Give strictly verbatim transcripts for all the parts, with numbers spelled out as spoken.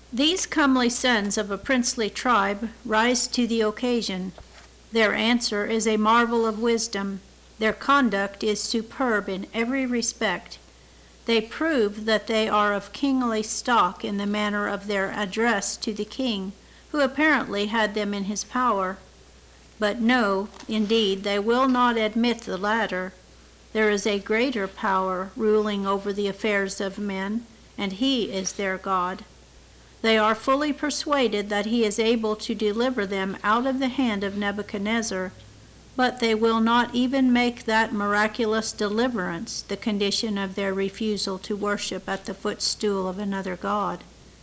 These comely sons of a princely tribe rise to the occasion. Their answer is a marvel of wisdom. Their conduct is superb in every respect. They prove that they are of kingly stock in the manner of their address to the king, who apparently had them in his power. But no, indeed, they will not admit the latter. There is a greater power ruling over the affairs of men, and he is their God. They are fully persuaded that he is able to deliver them out of the hand of Nebuchadnezzar, but they will not even make that miraculous deliverance the condition of their refusal to worship at the footstool of another god.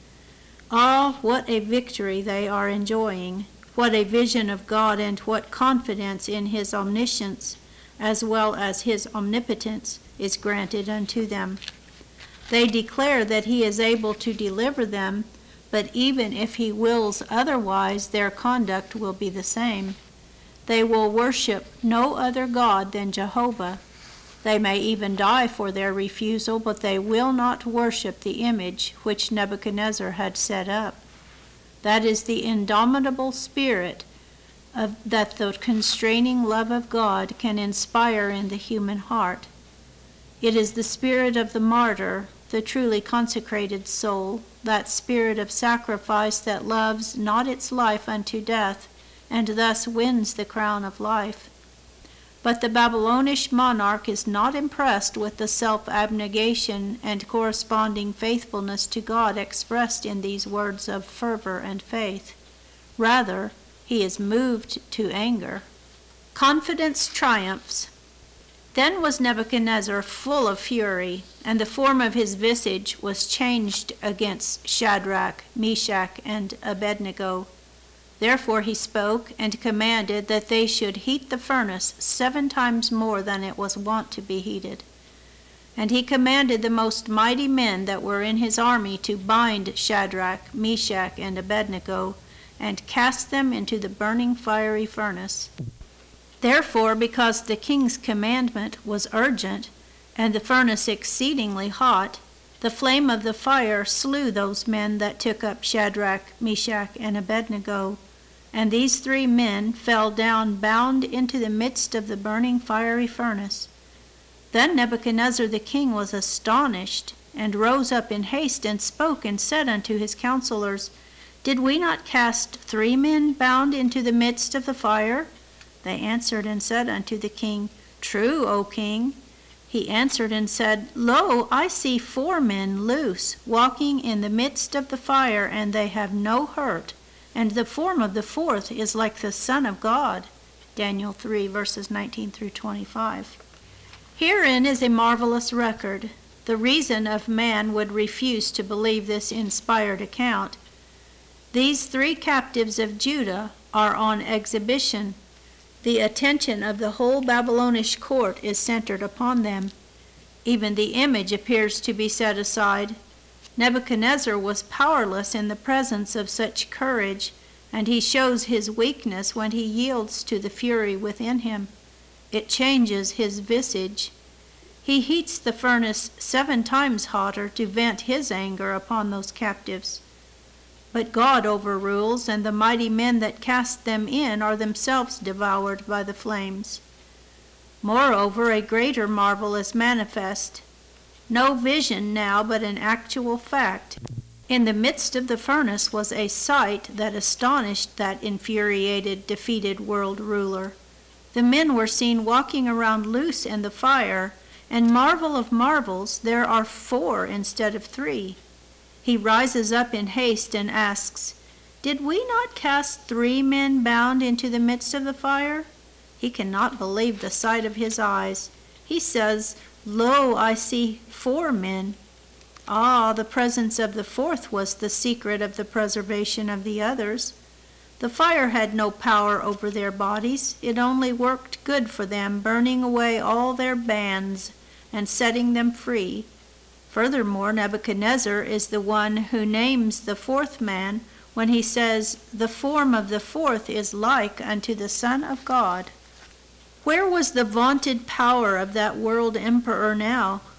Ah, what a victory they are enjoying! What a vision of God, and what confidence in his omniscience as well as his omnipotence is granted unto them. They declare that he is able to deliver them, but even if he wills otherwise, their conduct will be the same. They will worship no other god than Jehovah. They may even die for their refusal, but they will not worship the image which Nebuchadnezzar had set up. That is the indomitable spirit of, that the constraining love of God can inspire in the human heart. It is the spirit of the martyr, the truly consecrated soul, that spirit of sacrifice that loves not its life unto death, and thus wins the crown of life. But the Babylonish monarch is not impressed with the self-abnegation and corresponding faithfulness to God expressed in these words of fervor and faith. Rather, he is moved to anger. Confidence triumphs. Then was Nebuchadnezzar full of fury, and the form of his visage was changed against Shadrach, Meshach, and Abednego. Therefore he spoke and commanded that they should heat the furnace seven times more than it was wont to be heated. And he commanded the most mighty men that were in his army to bind Shadrach, Meshach, and Abednego, and cast them into the burning fiery furnace. Therefore, because the king's commandment was urgent, and the furnace exceedingly hot, the flame of the fire slew those men that took up Shadrach, Meshach, and Abednego. And these three men fell down bound into the midst of the burning fiery furnace. Then Nebuchadnezzar the king was astonished, and rose up in haste, and spoke, and said unto his counselors, Did we not cast three men bound into the midst of the fire? They answered and said unto the king, True, O king. He answered and said, Lo, I see four men loose, walking in the midst of the fire, and they have no hurt, and the form of the fourth is like the Son of God. Daniel three, verses nineteen through twenty-five. Herein is a marvelous record. The reason of man would refuse to believe this inspired account. These three captives of Judah are on exhibition. The attention of the whole Babylonish court is centered upon them. Even the image appears to be set aside. Nebuchadnezzar was powerless in the presence of such courage, and he shows his weakness when he yields to the fury within him. It changes his visage. He heats the furnace seven times hotter to vent his anger upon those captives. But God overrules, and the mighty men that cast them in are themselves devoured by the flames. Moreover, a greater marvel is manifest. No vision now, but an actual fact. In the midst of the furnace was a sight that astonished that infuriated, defeated world ruler. The men were seen walking around loose in the fire, and marvel of marvels, there are four instead of three. He rises up in haste and asks, Did we not cast three men bound into the midst of the fire? He cannot believe the sight of his eyes. He says, Lo, I see four men. Ah, the presence of the fourth was the secret of the preservation of the others. The fire had no power over their bodies. It only worked good for them, burning away all their bands and setting them free. Furthermore, Nebuchadnezzar is the one who names the fourth man when he says, The form of the fourth is like unto the Son of God. Where was the vaunted power of that world emperor now?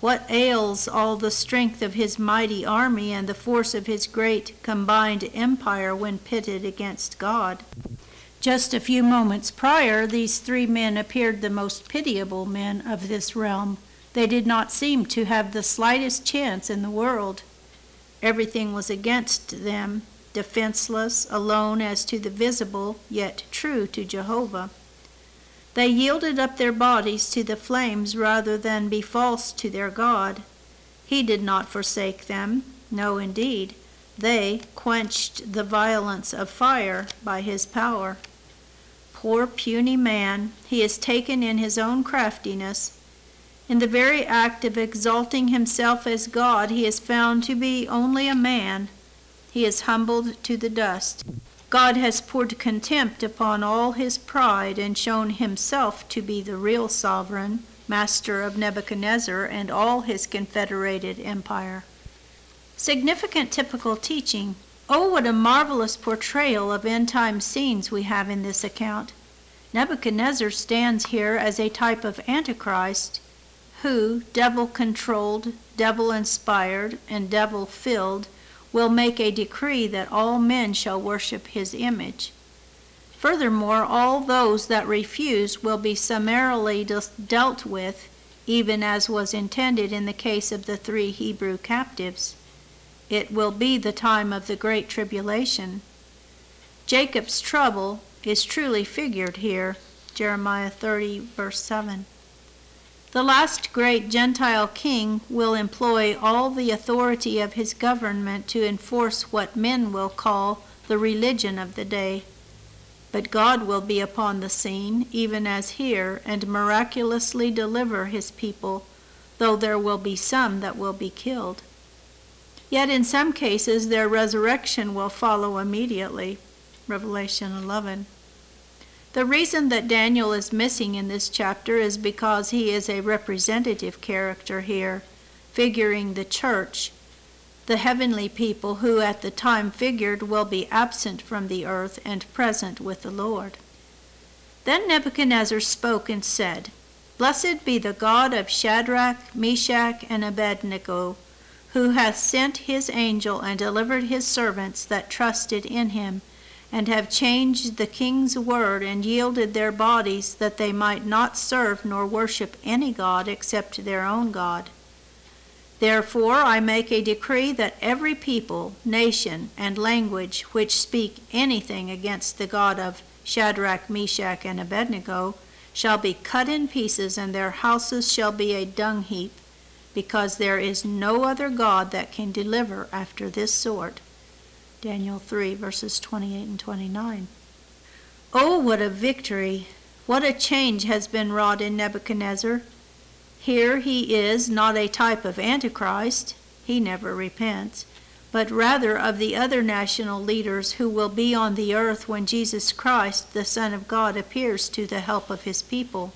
What ails all the strength of his mighty army and the force of his great combined empire when pitted against God? Just a few moments prior, these three men appeared the most pitiable men of this realm. They did not seem to have the slightest chance in the world. Everything was against them, defenseless, alone as to the visible, yet true to Jehovah. They yielded up their bodies to the flames rather than be false to their God. He did not forsake them. No, indeed. They quenched the violence of fire by his power. Poor puny man, he is taken in his own craftiness. In the very act of exalting himself as God, he is found to be only a man. He is humbled to the dust. God has poured contempt upon all his pride and shown himself to be the real sovereign, master of Nebuchadnezzar and all his confederated empire. Significant typical teaching. Oh, what a marvelous portrayal of end-time scenes we have in this account. Nebuchadnezzar stands here as a type of Antichrist, who, devil-controlled, devil-inspired, and devil-filled, will make a decree that all men shall worship his image. Furthermore, all those that refuse will be summarily dealt with, even as was intended in the case of the three Hebrew captives. It will be the time of the great tribulation. Jacob's trouble is truly figured here, Jeremiah thirty, verse seven. The last great Gentile king will employ all the authority of his government to enforce what men will call the religion of the day. But God will be upon the scene, even as here, and miraculously deliver his people, though there will be some that will be killed. Yet in some cases their resurrection will follow immediately, Revelation eleven. The reason that Daniel is missing in this chapter is because he is a representative character here, figuring the church, the heavenly people who at the time figured will be absent from the earth and present with the Lord. Then Nebuchadnezzar spoke and said, Blessed be the God of Shadrach, Meshach, and Abednego, who hath sent his angel and delivered his servants that trusted in him, and have changed the king's word and yielded their bodies that they might not serve nor worship any god except their own God. Therefore I make a decree that every people, nation, and language which speak anything against the God of Shadrach, Meshach, and Abednego shall be cut in pieces, and their houses shall be a dung heap, because there is no other God that can deliver after this sort. Daniel three, verses twenty-eight and twenty-nine. Oh, what a victory! What a change has been wrought in Nebuchadnezzar! Here he is not a type of Antichrist, he never repents, but rather of the other national leaders who will be on the earth when Jesus Christ, the Son of God, appears to the help of his people.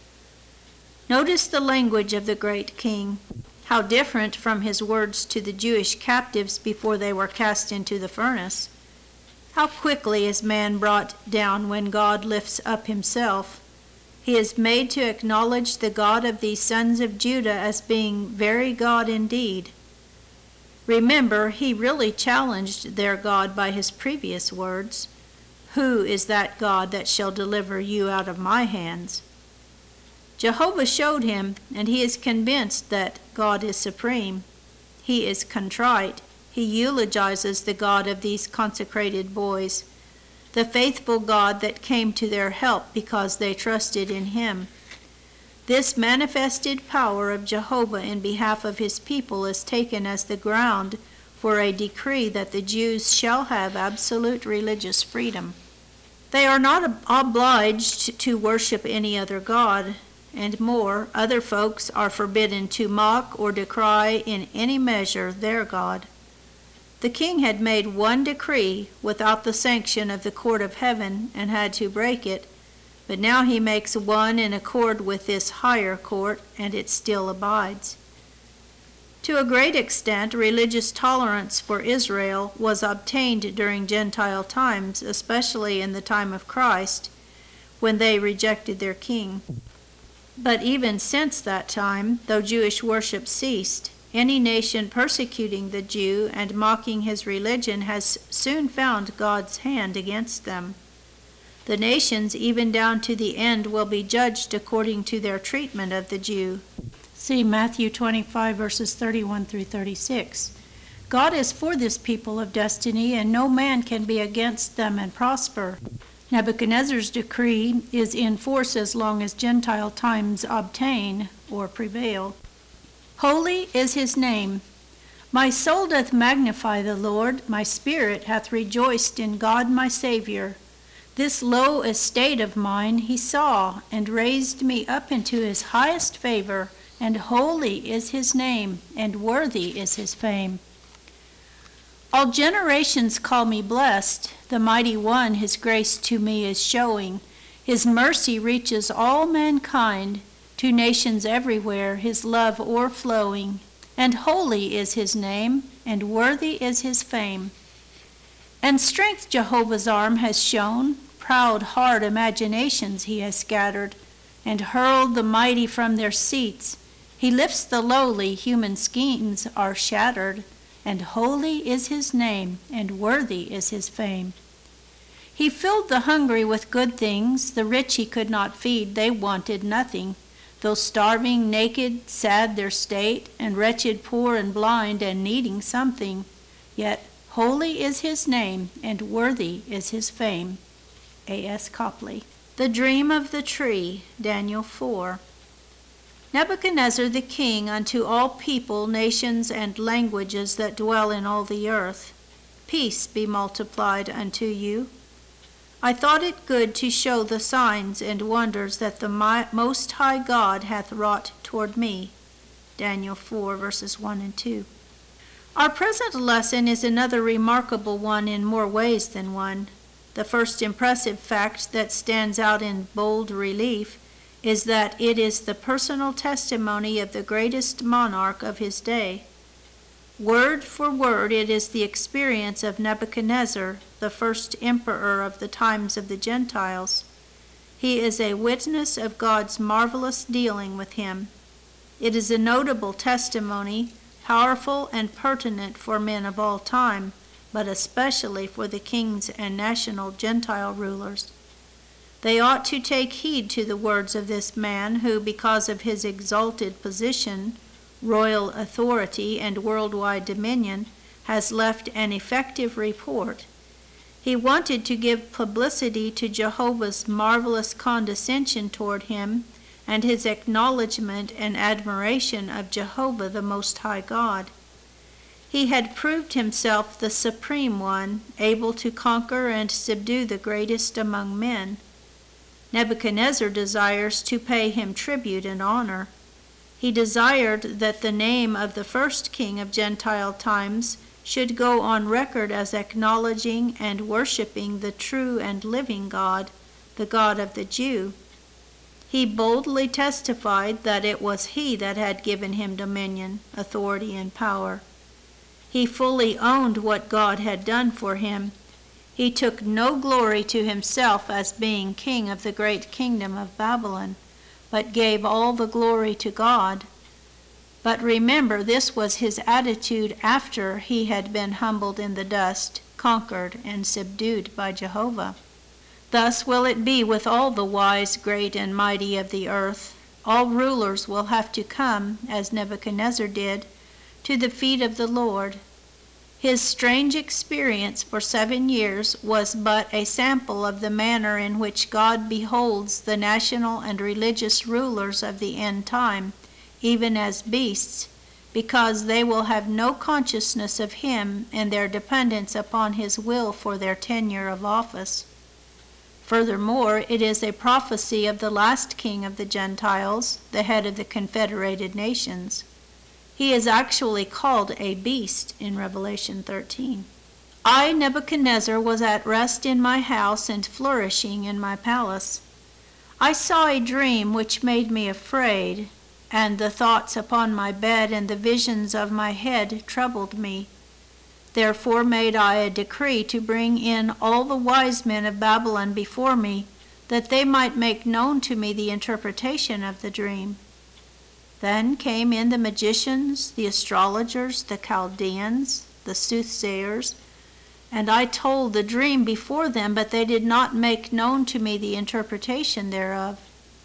Notice the language of the great king. How different from his words to the Jewish captives before they were cast into the furnace. How quickly is man brought down when God lifts up himself. He is made to acknowledge the God of these sons of Judah as being very God indeed. Remember, he really challenged their God by his previous words. Who is that God that shall deliver you out of my hands? Jehovah showed him, and he is convinced that God is supreme. He is contrite. He eulogizes the God of these consecrated boys, the faithful God that came to their help because they trusted in him. This manifested power of Jehovah in behalf of his people is taken as the ground for a decree that the Jews shall have absolute religious freedom. They are not obliged to worship any other God. And more, other folks are forbidden to mock or decry in any measure their God. The king had made one decree without the sanction of the court of heaven and had to break it, but now he makes one in accord with this higher court, and it still abides. To a great extent, religious tolerance for Israel was obtained during Gentile times, especially in the time of Christ, when they rejected their king. But even since that time, though Jewish worship ceased, any nation persecuting the Jew and mocking his religion has soon found God's hand against them. The nations, even down to the end, will be judged according to their treatment of the Jew. See Matthew twenty-five, verses thirty-one through thirty-six. God is for this people of destiny, and no man can be against them and prosper. Nebuchadnezzar's decree is in force as long as Gentile times obtain or prevail. Holy is his name. My soul doth magnify the Lord, my spirit hath rejoiced in God my Savior. This low estate of mine he saw, and raised me up into his highest favor, and holy is his name, and worthy is his fame. All generations call me blessed. The mighty one his grace to me is showing. His mercy reaches all mankind, to nations everywhere his love o'erflowing. And holy is his name, and worthy is his fame. And strength Jehovah's arm has shown, proud hard imaginations he has scattered, and hurled the mighty from their seats. He lifts the lowly, human schemes are shattered. And holy is his name, and worthy is his fame. He filled the hungry with good things, the rich he could not feed, they wanted nothing. Though starving, naked, sad their state, and wretched, poor, and blind, and needing something, yet holy is his name, and worthy is his fame. A S Copley. The Dream of the Tree, Daniel four. Nebuchadnezzar the king unto all people, nations, and languages that dwell in all the earth, peace be multiplied unto you. I thought it good to show the signs and wonders that the Most High God hath wrought toward me. Daniel four, verses one and two. Our present lesson is another remarkable one in more ways than one. The first impressive fact that stands out in bold relief is that it is the personal testimony of the greatest monarch of his day. Word for word, it is the experience of Nebuchadnezzar, the first emperor of the times of the Gentiles. He is a witness of God's marvelous dealing with him. It is a notable testimony, powerful and pertinent for men of all time, but especially for the kings and national Gentile rulers. They ought to take heed to the words of this man who, because of his exalted position, royal authority, and worldwide dominion, has left an effective report. He wanted to give publicity to Jehovah's marvelous condescension toward him and his acknowledgement and admiration of Jehovah the Most High God. He had proved himself the Supreme One, able to conquer and subdue the greatest among men. Nebuchadnezzar desires to pay him tribute and honor. He desired that the name of the first king of Gentile times should go on record as acknowledging and worshiping the true and living God, the God of the Jew. He boldly testified that it was he that had given him dominion, authority, and power. He fully owned what God had done for him. He took no glory to himself as being king of the great kingdom of Babylon, but gave all the glory to God. But remember, this was his attitude after he had been humbled in the dust, conquered, and subdued by Jehovah. Thus will it be with all the wise, great, and mighty of the earth. All rulers will have to come, as Nebuchadnezzar did, to the feet of the Lord. His strange experience for seven years was but a sample of the manner in which God beholds the national and religious rulers of the end time, even as beasts, because they will have no consciousness of him and their dependence upon his will for their tenure of office. Furthermore, it is a prophecy of the last king of the Gentiles, the head of the confederated nations. He is actually called a beast in Revelation thirteen. I, Nebuchadnezzar, was at rest in my house and flourishing in my palace. I saw a dream which made me afraid, and the thoughts upon my bed and the visions of my head troubled me. Therefore made I a decree to bring in all the wise men of Babylon before me, that they might make known to me the interpretation of the dream. Then came in the magicians, the astrologers, the Chaldeans, the soothsayers, and I told the dream before them, but they did not make known to me the interpretation thereof.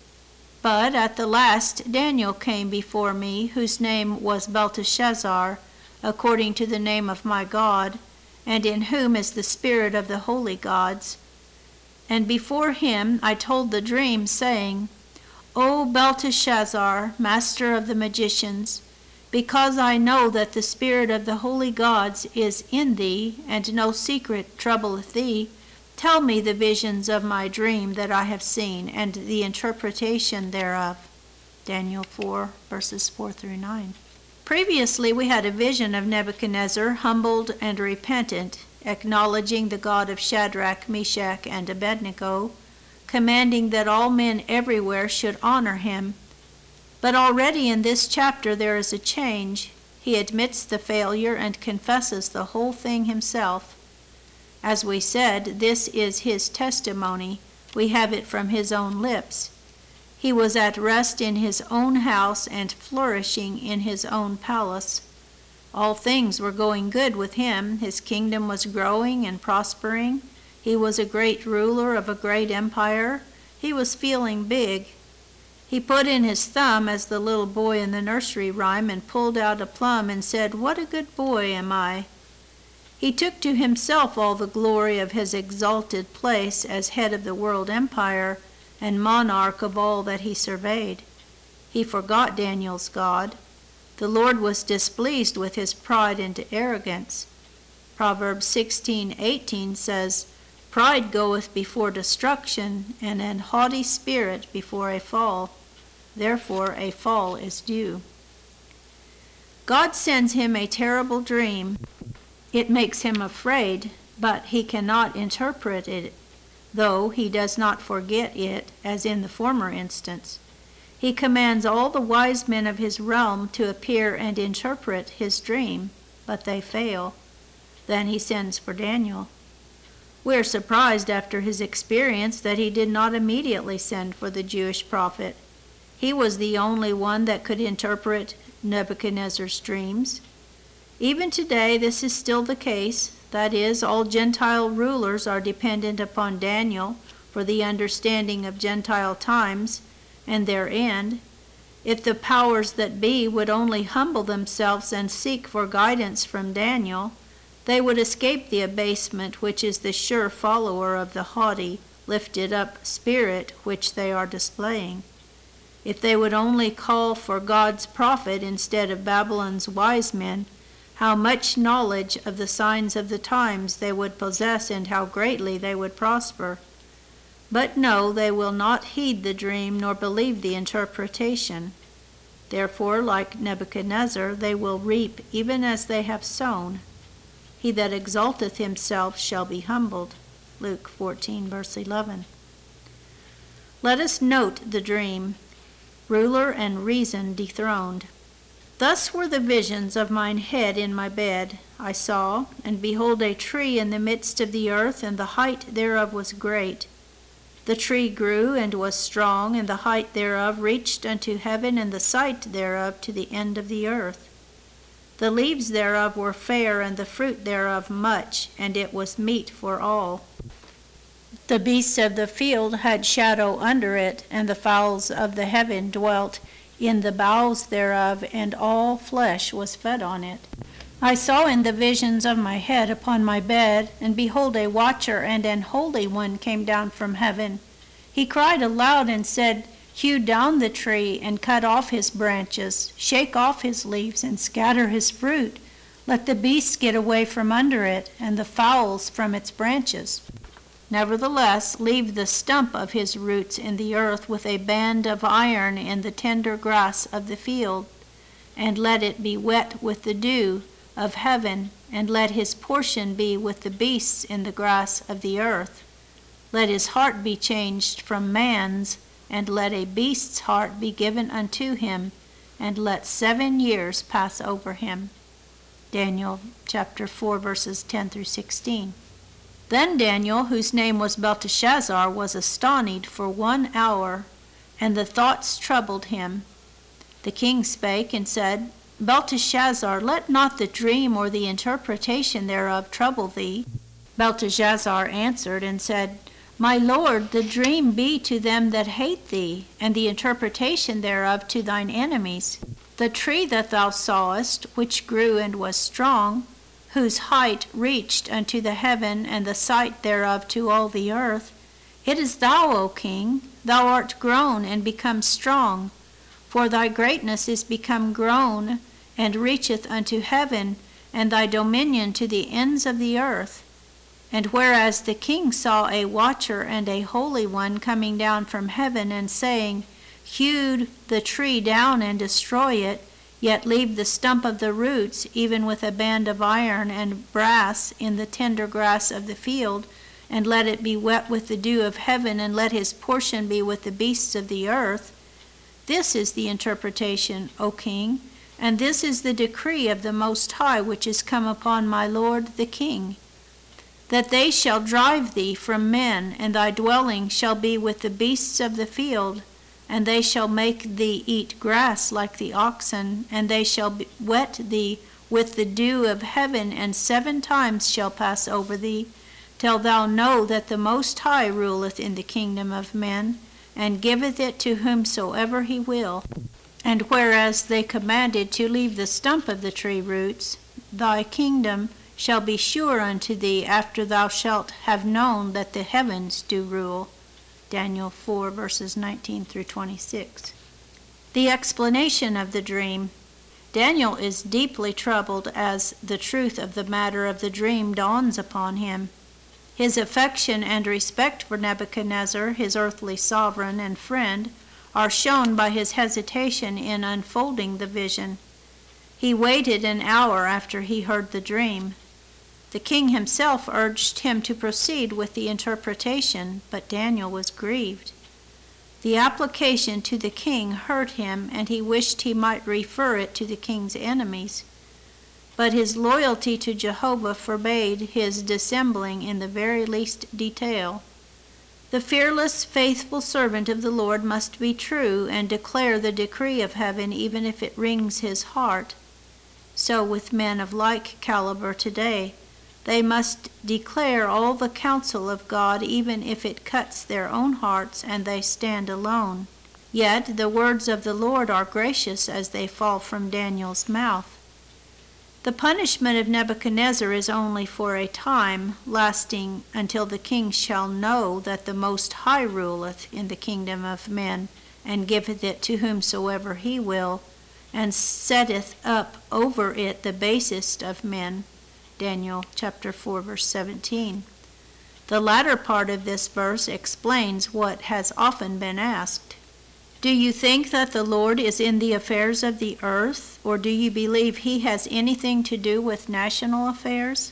But at the last Daniel came before me, whose name was Belteshazzar, according to the name of my God, and in whom is the spirit of the holy gods. And before him I told the dream, saying, O Belteshazzar, master of the magicians, because I know that the spirit of the holy gods is in thee, and no secret troubleth thee, tell me the visions of my dream that I have seen, and the interpretation thereof. Daniel four, verses four through nine. Previously we had a vision of Nebuchadnezzar, humbled and repentant, acknowledging the God of Shadrach, Meshach, and Abednego, commanding that all men everywhere should honor him. But already in this chapter there is a change. He admits the failure and confesses the whole thing himself. As we said, this is his testimony. We have it from his own lips. He was at rest in his own house and flourishing in his own palace. All things were going good with him. His kingdom was growing and prospering. He was a great ruler of a great empire. He was feeling big. He put in his thumb, as the little boy in the nursery rhyme, and pulled out a plum and said, "What a good boy am I." He took to himself all the glory of his exalted place as head of the world empire and monarch of all that he surveyed. He forgot Daniel's God. The Lord was displeased with his pride and arrogance. Proverbs sixteen eighteen says, "Pride goeth before destruction, and an haughty spirit before a fall. Therefore a fall is due." God sends him a terrible dream. It makes him afraid, but he cannot interpret it, though he does not forget it, as in the former instance. He commands all the wise men of his realm to appear and interpret his dream, but they fail. Then he sends for Daniel. We are surprised after his experience that he did not immediately send for the Jewish prophet. He was the only one that could interpret Nebuchadnezzar's dreams. Even today this is still the case. That is, all Gentile rulers are dependent upon Daniel for the understanding of Gentile times and their end. If the powers that be would only humble themselves and seek for guidance from Daniel, they would escape the abasement which is the sure follower of the haughty, lifted up spirit which they are displaying. If they would only call for God's prophet instead of Babylon's wise men, how much knowledge of the signs of the times they would possess, and how greatly they would prosper. But no, they will not heed the dream nor believe the interpretation. Therefore, like Nebuchadnezzar, they will reap even as they have sown. He that exalteth himself shall be humbled. Luke fourteen, verse eleven. Let us note the dream. Ruler and reason dethroned. Thus were the visions of mine head in my bed. I saw, and behold, a tree in the midst of the earth, and the height thereof was great. The tree grew and was strong, and the height thereof reached unto heaven, and the sight thereof to the end of the earth. The leaves thereof were fair, and the fruit thereof much, and it was meat for all. The beasts of the field had shadow under it, and the fowls of the heaven dwelt in the boughs thereof, and all flesh was fed on it. I saw in the visions of my head upon my bed, and behold, a watcher and an holy one came down from heaven. He cried aloud and said, Hew down the tree, and cut off his branches, shake off his leaves, and scatter his fruit. Let the beasts get away from under it, and the fowls from its branches. Nevertheless, leave the stump of his roots in the earth with a band of iron in the tender grass of the field, and let it be wet with the dew of heaven, and let his portion be with the beasts in the grass of the earth. Let his heart be changed from man's, and let a beast's heart be given unto him, and let seven years pass over him. Daniel chapter four, verses ten through sixteen. Then Daniel, whose name was Belteshazzar, was astonished for one hour, and the thoughts troubled him. The king spake and said, Belteshazzar, let not the dream or the interpretation thereof trouble thee. Belteshazzar answered and said, My lord, the dream be to them that hate thee, and the interpretation thereof to thine enemies. The tree that thou sawest, which grew and was strong, whose height reached unto the heaven, and the sight thereof to all the earth, it is thou, O king, thou art grown and become strong, for thy greatness is become grown, and reacheth unto heaven, and thy dominion to the ends of the earth. And whereas the king saw a watcher and a holy one coming down from heaven, and saying, Hew the tree down and destroy it, yet leave the stump of the roots, even with a band of iron and brass, in the tender grass of the field, and let it be wet with the dew of heaven, and let his portion be with the beasts of the earth. This is the interpretation, O king, and this is the decree of the Most High, which is come upon my lord the king, that they shall drive thee from men, and thy dwelling shall be with the beasts of the field, and they shall make thee eat grass like the oxen, and they shall wet thee with the dew of heaven, and seven times shall pass over thee, till thou know that the Most High ruleth in the kingdom of men, and giveth it to whomsoever he will. And whereas they commanded to leave the stump of the tree roots, thy kingdom shall be sure unto thee after thou shalt have known that the heavens do rule. Daniel four, verses nineteen through twenty-six. The explanation of the dream. Daniel is deeply troubled as the truth of the matter of the dream dawns upon him. His affection and respect for Nebuchadnezzar, his earthly sovereign and friend, are shown by his hesitation in unfolding the vision. He waited an hour after he heard the dream. The king himself urged him to proceed with the interpretation, but Daniel was grieved. The application to the king hurt him, and he wished he might refer it to the king's enemies. But his loyalty to Jehovah forbade his dissembling in the very least detail. The fearless, faithful servant of the Lord must be true and declare the decree of heaven even if it wrings his heart. So with men of like caliber today. They must declare all the counsel of God even if it cuts their own hearts and they stand alone. Yet the words of the Lord are gracious as they fall from Daniel's mouth. The punishment of Nebuchadnezzar is only for a time, lasting until the king shall know that the Most High ruleth in the kingdom of men, and giveth it to whomsoever he will, and setteth up over it the basest of men. Daniel chapter four, verse seventeen. The latter part of this verse explains what has often been asked. Do you think that the Lord is in the affairs of the earth, or do you believe he has anything to do with national affairs?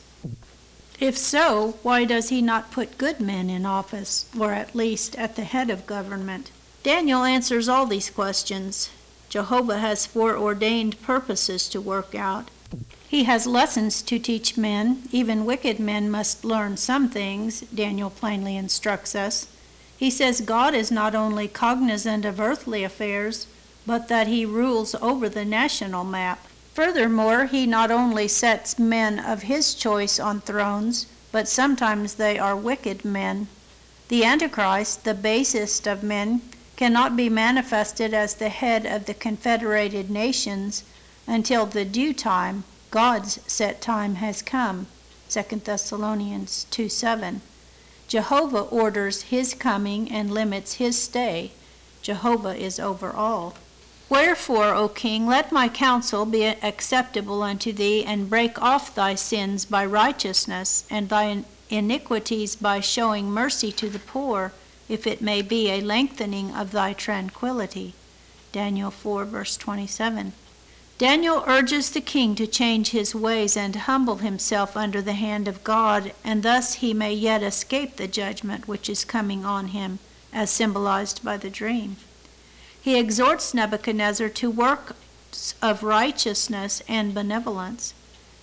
If so, why does he not put good men in office, or at least at the head of government? Daniel answers all these questions. Jehovah has foreordained purposes to work out. He has lessons to teach men. Even wicked men must learn some things, Daniel plainly instructs us. He says God is not only cognizant of earthly affairs, but that he rules over the national map. Furthermore, he not only sets men of his choice on thrones, but sometimes they are wicked men. The Antichrist, the basest of men, cannot be manifested as the head of the confederated nations until the due time, God's set time, has come. Second Thessalonians two seven. Jehovah orders his coming and limits his stay. Jehovah is over all. Wherefore, O king, let my counsel be acceptable unto thee, and break off thy sins by righteousness, and thy iniquities by showing mercy to the poor, if it may be a lengthening of thy tranquility. Daniel four, verse twenty-seven. Daniel urges the king to change his ways and humble himself under the hand of God, and thus he may yet escape the judgment which is coming on him, as symbolized by the dream. He exhorts Nebuchadnezzar to works of righteousness and benevolence.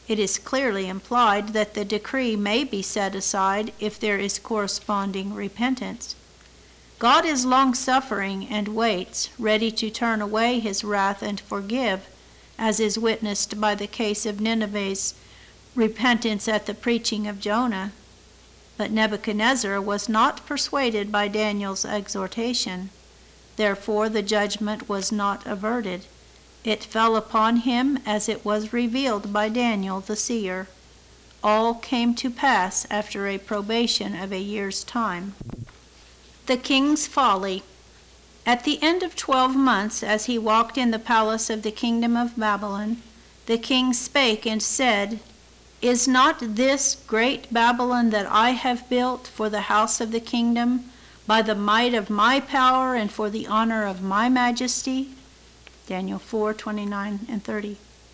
It is clearly implied that the decree may be set aside if there is corresponding repentance. God is long-suffering and waits, ready to turn away his wrath and forgive, as is witnessed by the case of Nineveh's repentance at the preaching of Jonah. But Nebuchadnezzar was not persuaded by Daniel's exhortation. Therefore the judgment was not averted. It fell upon him as it was revealed by Daniel the seer. All came to pass after a probation of a year's time. The king's folly. At the end of twelve months, as he walked in the palace of the kingdom of Babylon, the king spake and said, Is not this great Babylon that I have built for the house of the kingdom, by the might of my power and for the honor of my majesty? Daniel four, twenty-nine and thirty.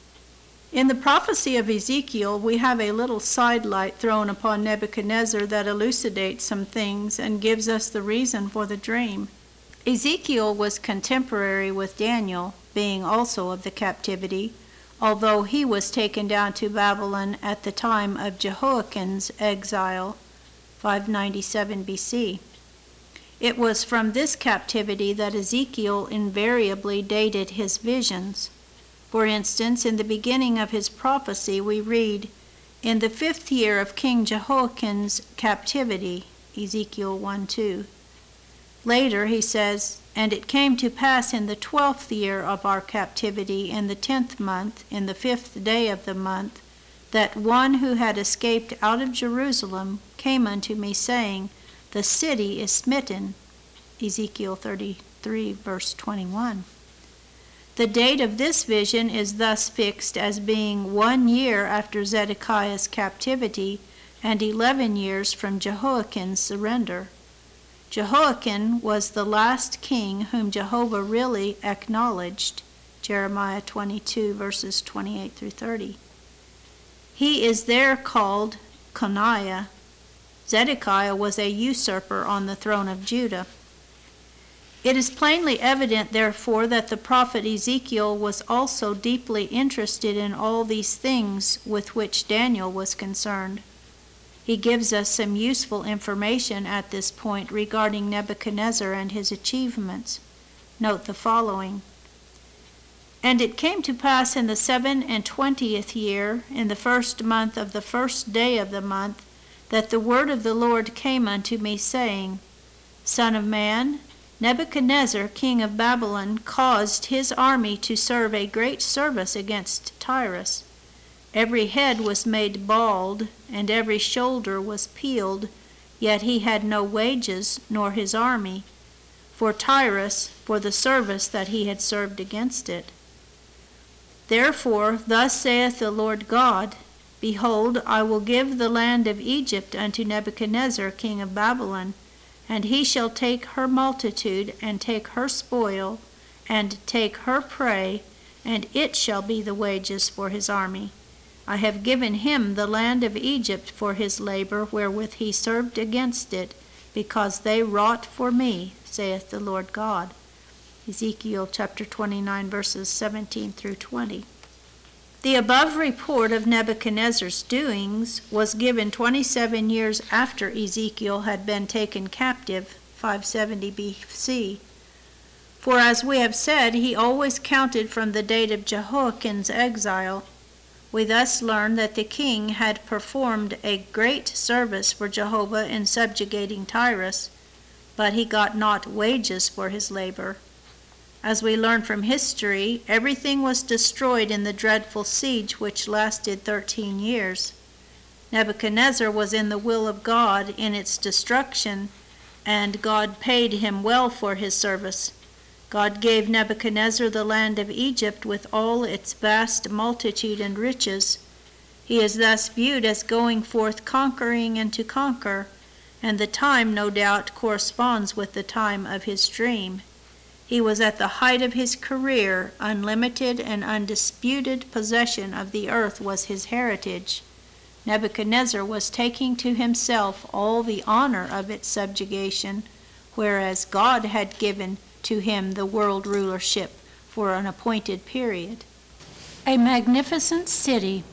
In the prophecy of Ezekiel, we have a little sidelight thrown upon Nebuchadnezzar that elucidates some things and gives us the reason for the dream. Ezekiel was contemporary with Daniel, being also of the captivity, although he was taken down to Babylon at the time of Jehoiakim's exile, five ninety-seven B C. It was from this captivity that Ezekiel invariably dated his visions. For instance, in the beginning of his prophecy we read, In the fifth year of King Jehoiakim's captivity, Ezekiel one two. Later he says, And it came to pass in the twelfth year of our captivity, in the tenth month, in the fifth day of the month, that one who had escaped out of Jerusalem came unto me, saying, The city is smitten. Ezekiel thirty-three, verse twenty-one. The date of this vision is thus fixed as being one year after Zedekiah's captivity and eleven years from Jehoiakim's surrender. Jehoiakim was the last king whom Jehovah really acknowledged, Jeremiah twenty-two, verses twenty-eight through thirty. He is there called Coniah. Zedekiah was a usurper on the throne of Judah. It is plainly evident, therefore, that the prophet Ezekiel was also deeply interested in all these things with which Daniel was concerned. He gives us some useful information at this point regarding Nebuchadnezzar and his achievements. Note the following. And it came to pass in the seven and twentieth year, in the first month of the first day of the month, that the word of the Lord came unto me, saying, Son of man, Nebuchadnezzar, king of Babylon, caused his army to serve a great service against Tyrus. Every head was made bald, and every shoulder was peeled, yet he had no wages, nor his army, for Tyrus, for the service that he had served against it. Therefore, thus saith the Lord God, Behold, I will give the land of Egypt unto Nebuchadnezzar, king of Babylon, and he shall take her multitude, and take her spoil, and take her prey, and it shall be the wages for his army. I have given him the land of Egypt for his labor, wherewith he served against it, because they wrought for me, saith the Lord God. Ezekiel chapter twenty-nine, verses seventeen through twenty. The above report of Nebuchadnezzar's doings was given twenty-seven years after Ezekiel had been taken captive, five seventy B C. For as we have said, he always counted from the date of Jehoiakim's exile. We thus learn that the king had performed a great service for Jehovah in subjugating Tyrus, but he got not wages for his labor. As we learn from history, everything was destroyed in the dreadful siege which lasted thirteen years. Nebuchadnezzar was in the will of God in its destruction, and God paid him well for his service. God gave Nebuchadnezzar the land of Egypt with all its vast multitude and riches. He is thus viewed as going forth conquering and to conquer, and the time, no doubt, corresponds with the time of his dream. He was at the height of his career. Unlimited and undisputed possession of the earth was his heritage. Nebuchadnezzar was taking to himself all the honor of its subjugation, whereas God had given to him the world rulership for an appointed period. A magnificent city.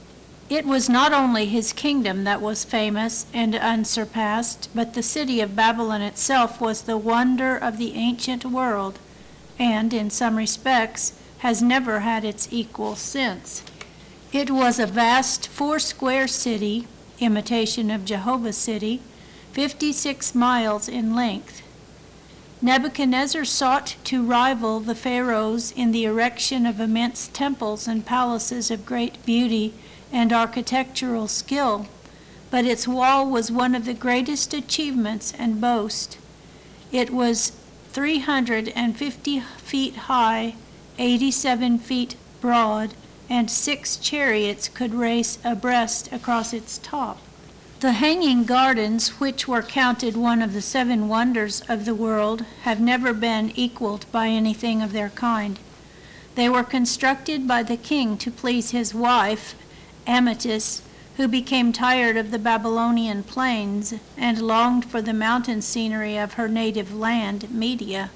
It was not only his kingdom that was famous and unsurpassed, but the city of Babylon itself was the wonder of the ancient world, and, in some respects, has never had its equal since. It was a vast four-square city, imitation of Jehovah's city, fifty-six miles in length. Nebuchadnezzar sought to rival the pharaohs in the erection of immense temples and palaces of great beauty and architectural skill, but its wall was one of the greatest achievements and boast. It was three hundred fifty feet high, eighty-seven feet broad, and six chariots could race abreast across its top. The Hanging Gardens, which were counted one of the seven wonders of the world, have never been equaled by anything of their kind. They were constructed by the king to please his wife, Amytis, who became tired of the Babylonian plains and longed for the mountain scenery of her native land, Media.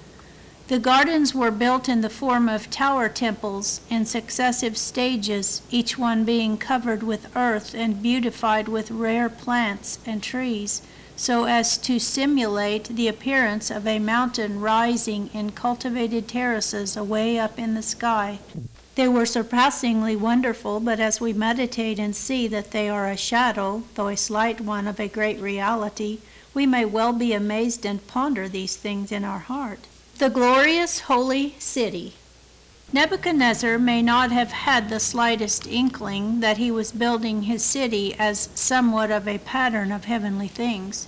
The gardens were built in the form of tower temples in successive stages, each one being covered with earth and beautified with rare plants and trees, so as to simulate the appearance of a mountain rising in cultivated terraces away up in the sky. They were surpassingly wonderful, but as we meditate and see that they are a shadow, though a slight one, of a great reality, we may well be amazed and ponder these things in our heart. The glorious holy city. Nebuchadnezzar may not have had the slightest inkling that he was building his city as somewhat of a pattern of heavenly things.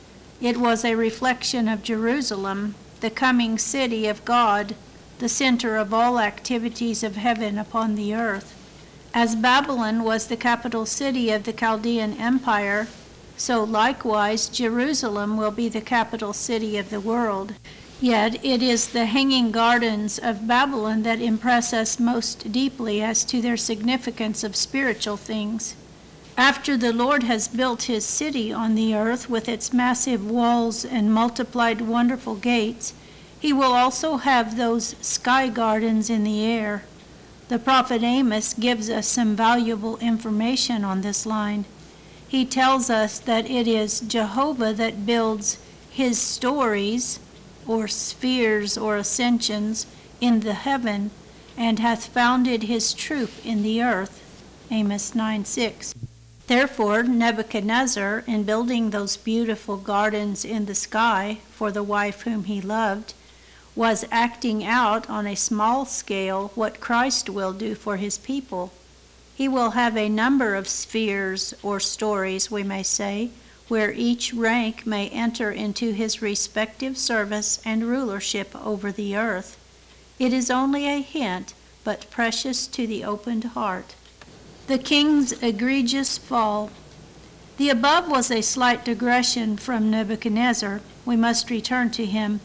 It was a reflection of Jerusalem, the coming city of God, the center of all activities of heaven upon the earth. As Babylon was the capital city of the Chaldean Empire, so likewise Jerusalem will be the capital city of the world. Yet it is the Hanging Gardens of Babylon that impress us most deeply as to their significance of spiritual things. After the Lord has built his city on the earth with its massive walls and multiplied wonderful gates, he will also have those sky gardens in the air. The prophet Amos gives us some valuable information on this line. He tells us that it is Jehovah that builds his stories, or spheres or ascensions, in the heaven, and hath founded his troop in the earth. Amos nine six. Therefore Nebuchadnezzar, in building those beautiful gardens in the sky for the wife whom he loved, was acting out on a small scale what Christ will do for his people. He will have a number of spheres or stories, we may say, where each rank may enter into his respective service and rulership over the earth. It is only a hint, but precious to the opened heart. The king's egregious fall. The above was a slight digression from Nebuchadnezzar. We must return to him.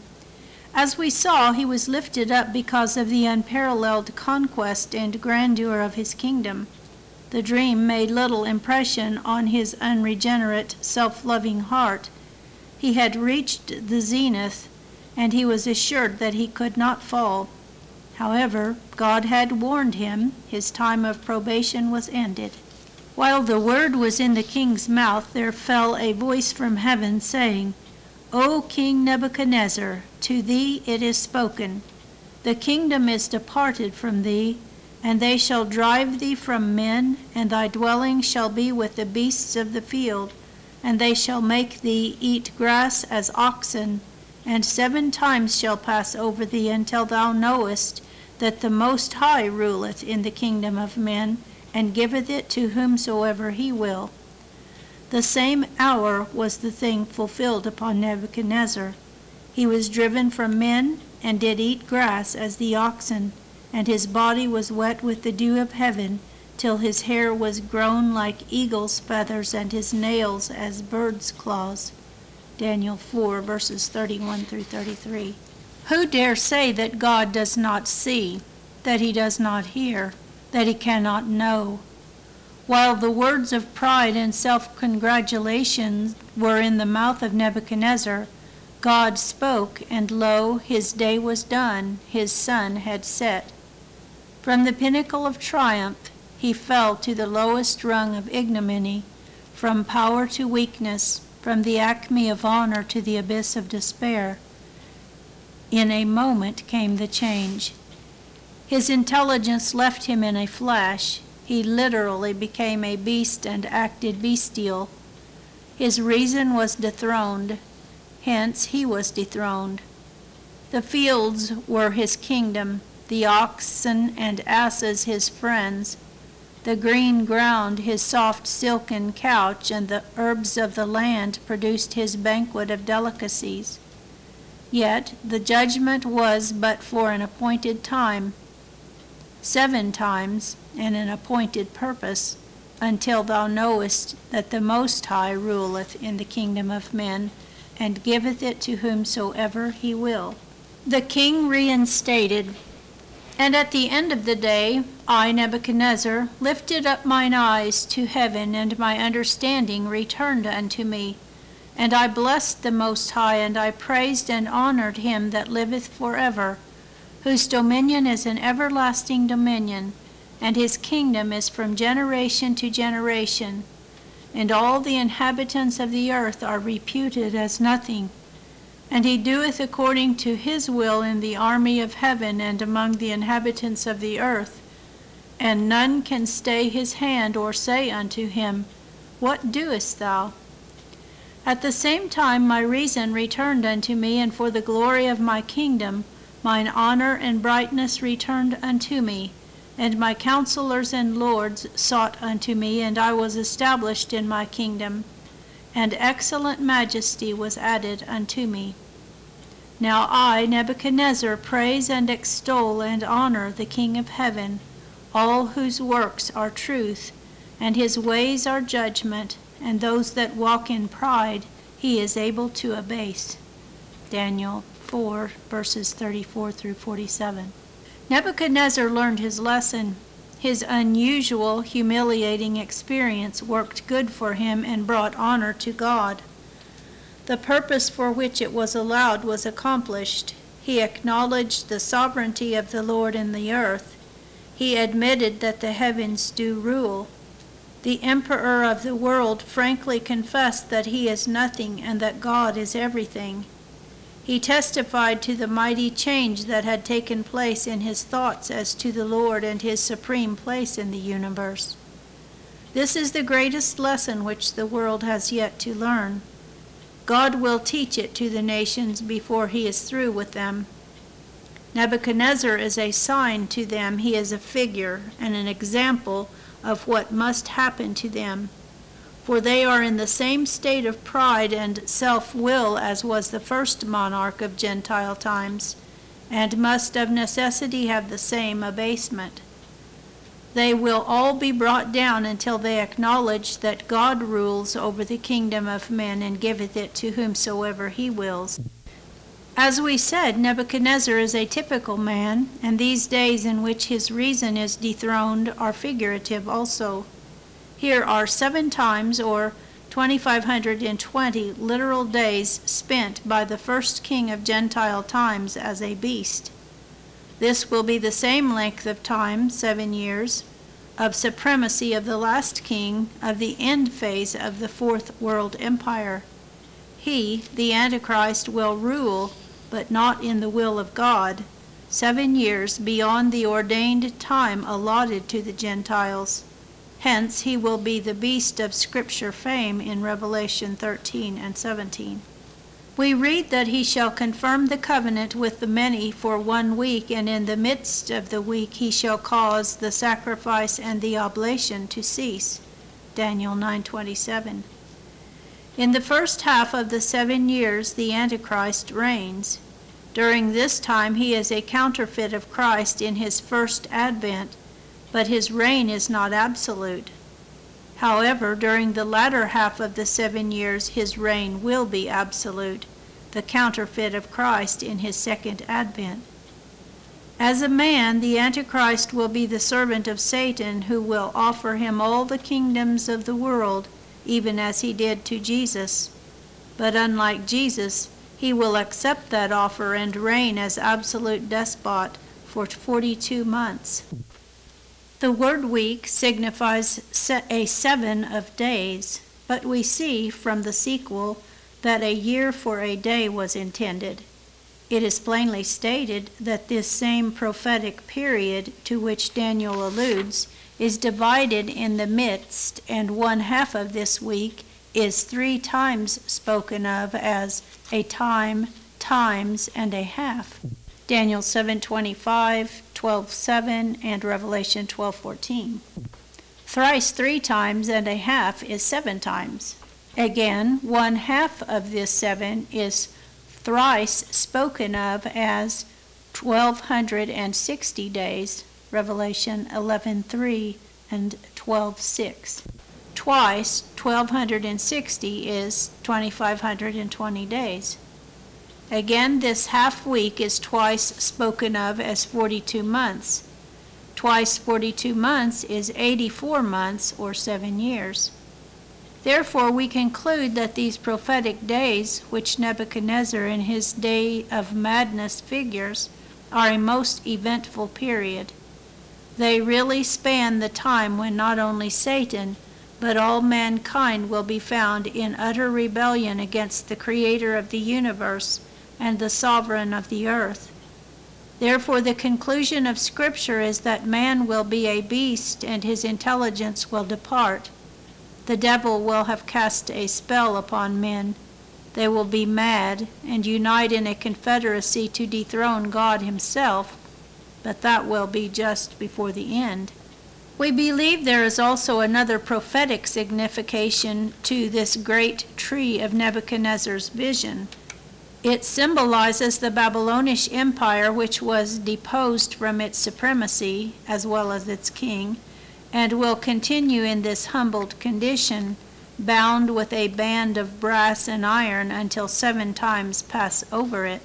As we saw, he was lifted up because of the unparalleled conquest and grandeur of his kingdom. The dream made little impression on his unregenerate, self-loving heart. He had reached the zenith, and he was assured that he could not fall. However, God had warned him. His time of probation was ended. While the word was in the king's mouth, there fell a voice from heaven, saying, O King Nebuchadnezzar, to thee it is spoken. The kingdom is departed from thee, and they shall drive thee from men, and thy dwelling shall be with the beasts of the field, and they shall make thee eat grass as oxen, and seven times shall pass over thee until thou knowest that the Most High ruleth in the kingdom of men, and giveth it to whomsoever he will. The same hour was the thing fulfilled upon Nebuchadnezzar. He was driven from men, and did eat grass as the oxen, and his body was wet with the dew of heaven, till his hair was grown like eagle's feathers, and his nails as birds' claws. Daniel four, verses thirty-one through thirty-three. Who dare say that God does not see, that he does not hear, that he cannot know? While the words of pride and self-congratulation were in the mouth of Nebuchadnezzar, God spoke, and lo, his day was done, his sun had set. From the pinnacle of triumph, he fell to the lowest rung of ignominy, from power to weakness, from the acme of honor to the abyss of despair. In a moment came the change. His intelligence left him in a flash. He literally became a beast and acted bestial. His reason was dethroned, hence he was dethroned. The fields were his kingdom, the oxen and asses his friends, the green ground his soft silken couch, and the herbs of the land produced his banquet of delicacies. Yet the judgment was but for an appointed time, seven times, and an appointed purpose, until thou knowest that the Most High ruleth in the kingdom of men, and giveth it to whomsoever he will. The king reinstated. And at the end of the day, I, Nebuchadnezzar, lifted up mine eyes to heaven, and my understanding returned unto me. And I blessed the Most High, and I praised and honored him that liveth forever, whose dominion is an everlasting dominion, and his kingdom is from generation to generation. And all the inhabitants of the earth are reputed as nothing. And he doeth according to his will in the army of heaven and among the inhabitants of the earth. And none can stay his hand or say unto him, What doest thou? At the same time my reason returned unto me, and for the glory of my kingdom mine honor and brightness returned unto me, and my counselors and lords sought unto me, and I was established in my kingdom, and excellent majesty was added unto me. Now I, Nebuchadnezzar, praise and extol and honor the King of heaven, all whose works are truth, and his ways are judgment, and those that walk in pride he is able to abase. Daniel four, verses thirty-four through forty-seven. Nebuchadnezzar learned his lesson. His unusual, humiliating experience worked good for him and brought honor to God. The purpose for which it was allowed was accomplished. He acknowledged the sovereignty of the Lord in the earth. He admitted that the heavens do rule. The emperor of the world frankly confessed that he is nothing and that God is everything. He testified to the mighty change that had taken place in his thoughts as to the Lord and his supreme place in the universe. This is the greatest lesson which the world has yet to learn. God will teach it to the nations before he is through with them. Nebuchadnezzar is a sign to them. He is a figure and an example of what must happen to them. For they are in the same state of pride and self-will as was the first monarch of Gentile times, and must of necessity have the same abasement. They will all be brought down until they acknowledge that God rules over the kingdom of men and giveth it to whomsoever he wills. As we said, Nebuchadnezzar is a typical man, and these days in which his reason is dethroned are figurative also. Here are seven times, or two thousand five hundred twenty literal days spent by the first king of Gentile times as a beast. This will be the same length of time, seven years, of supremacy of the last king of the end phase of the Fourth World Empire. He, the Antichrist, will rule, but not in the will of God, seven years beyond the ordained time allotted to the Gentiles. Hence he will be the beast of Scripture fame in Revelation thirteen and seventeen. We read that he shall confirm the covenant with the many for one week, and in the midst of the week he shall cause the sacrifice and the oblation to cease. Daniel nine twenty-seven. In the first half of the seven years the Antichrist reigns. During this time he is a counterfeit of Christ in his first advent, but his reign is not absolute. However, during the latter half of the seven years his reign will be absolute, the counterfeit of Christ in his second advent. As a man, the Antichrist will be the servant of Satan, who will offer him all the kingdoms of the world, even as he did to Jesus. But unlike Jesus, he will accept that offer and reign as absolute despot for forty-two months. The word week signifies a seven of days, but we see from the sequel that a year for a day was intended. It is plainly stated that this same prophetic period to which Daniel alludes is divided in the midst, and one half of this week is three times spoken of as a time, times, and a half. Daniel seven twenty-five, twelve seven, and Revelation twelve fourteen. Thrice three times and a half is seven times. Again, one half of this seven is thrice spoken of as twelve sixty days, Revelation eleven three and twelve six. Twice, twelve sixty is twenty-five twenty days. Again, this half week is twice spoken of as forty-two months. Twice forty-two months is eighty-four months, or seven years. Therefore, we conclude that these prophetic days, which Nebuchadnezzar in his day of madness figures, are a most eventful period. They really span the time when not only Satan, but all mankind will be found in utter rebellion against the Creator of the universe and the Sovereign of the earth. Therefore, the conclusion of Scripture is that man will be a beast and his intelligence will depart. The devil will have cast a spell upon men. They will be mad and unite in a confederacy to dethrone God himself, but that will be just before the end. We believe there is also another prophetic signification to this great tree of Nebuchadnezzar's vision. It symbolizes the Babylonish Empire, which was deposed from its supremacy, as well as its king, and will continue in this humbled condition, bound with a band of brass and iron until seven times pass over it.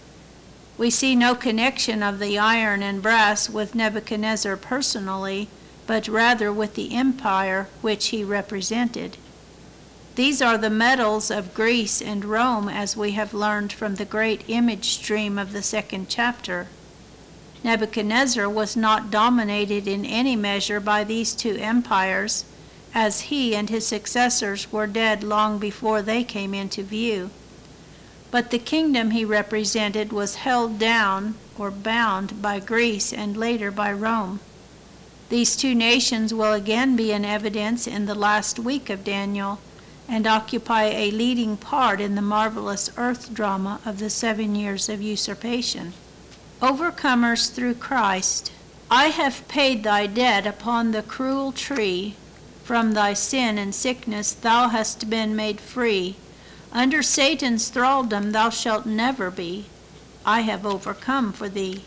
We see no connection of the iron and brass with Nebuchadnezzar personally, but rather with the empire which he represented. These are the metals of Greece and Rome, as we have learned from the great image stream of the second chapter. Nebuchadnezzar was not dominated in any measure by these two empires, as he and his successors were dead long before they came into view. But the kingdom he represented was held down or bound by Greece and later by Rome. These two nations will again be in evidence in the last week of Daniel and occupy a leading part in the marvelous earth drama of the seven years of usurpation. Overcomers through Christ. I have paid thy debt upon the cruel tree. From thy sin and sickness thou hast been made free. Under Satan's thraldom thou shalt never be. I have overcome for thee.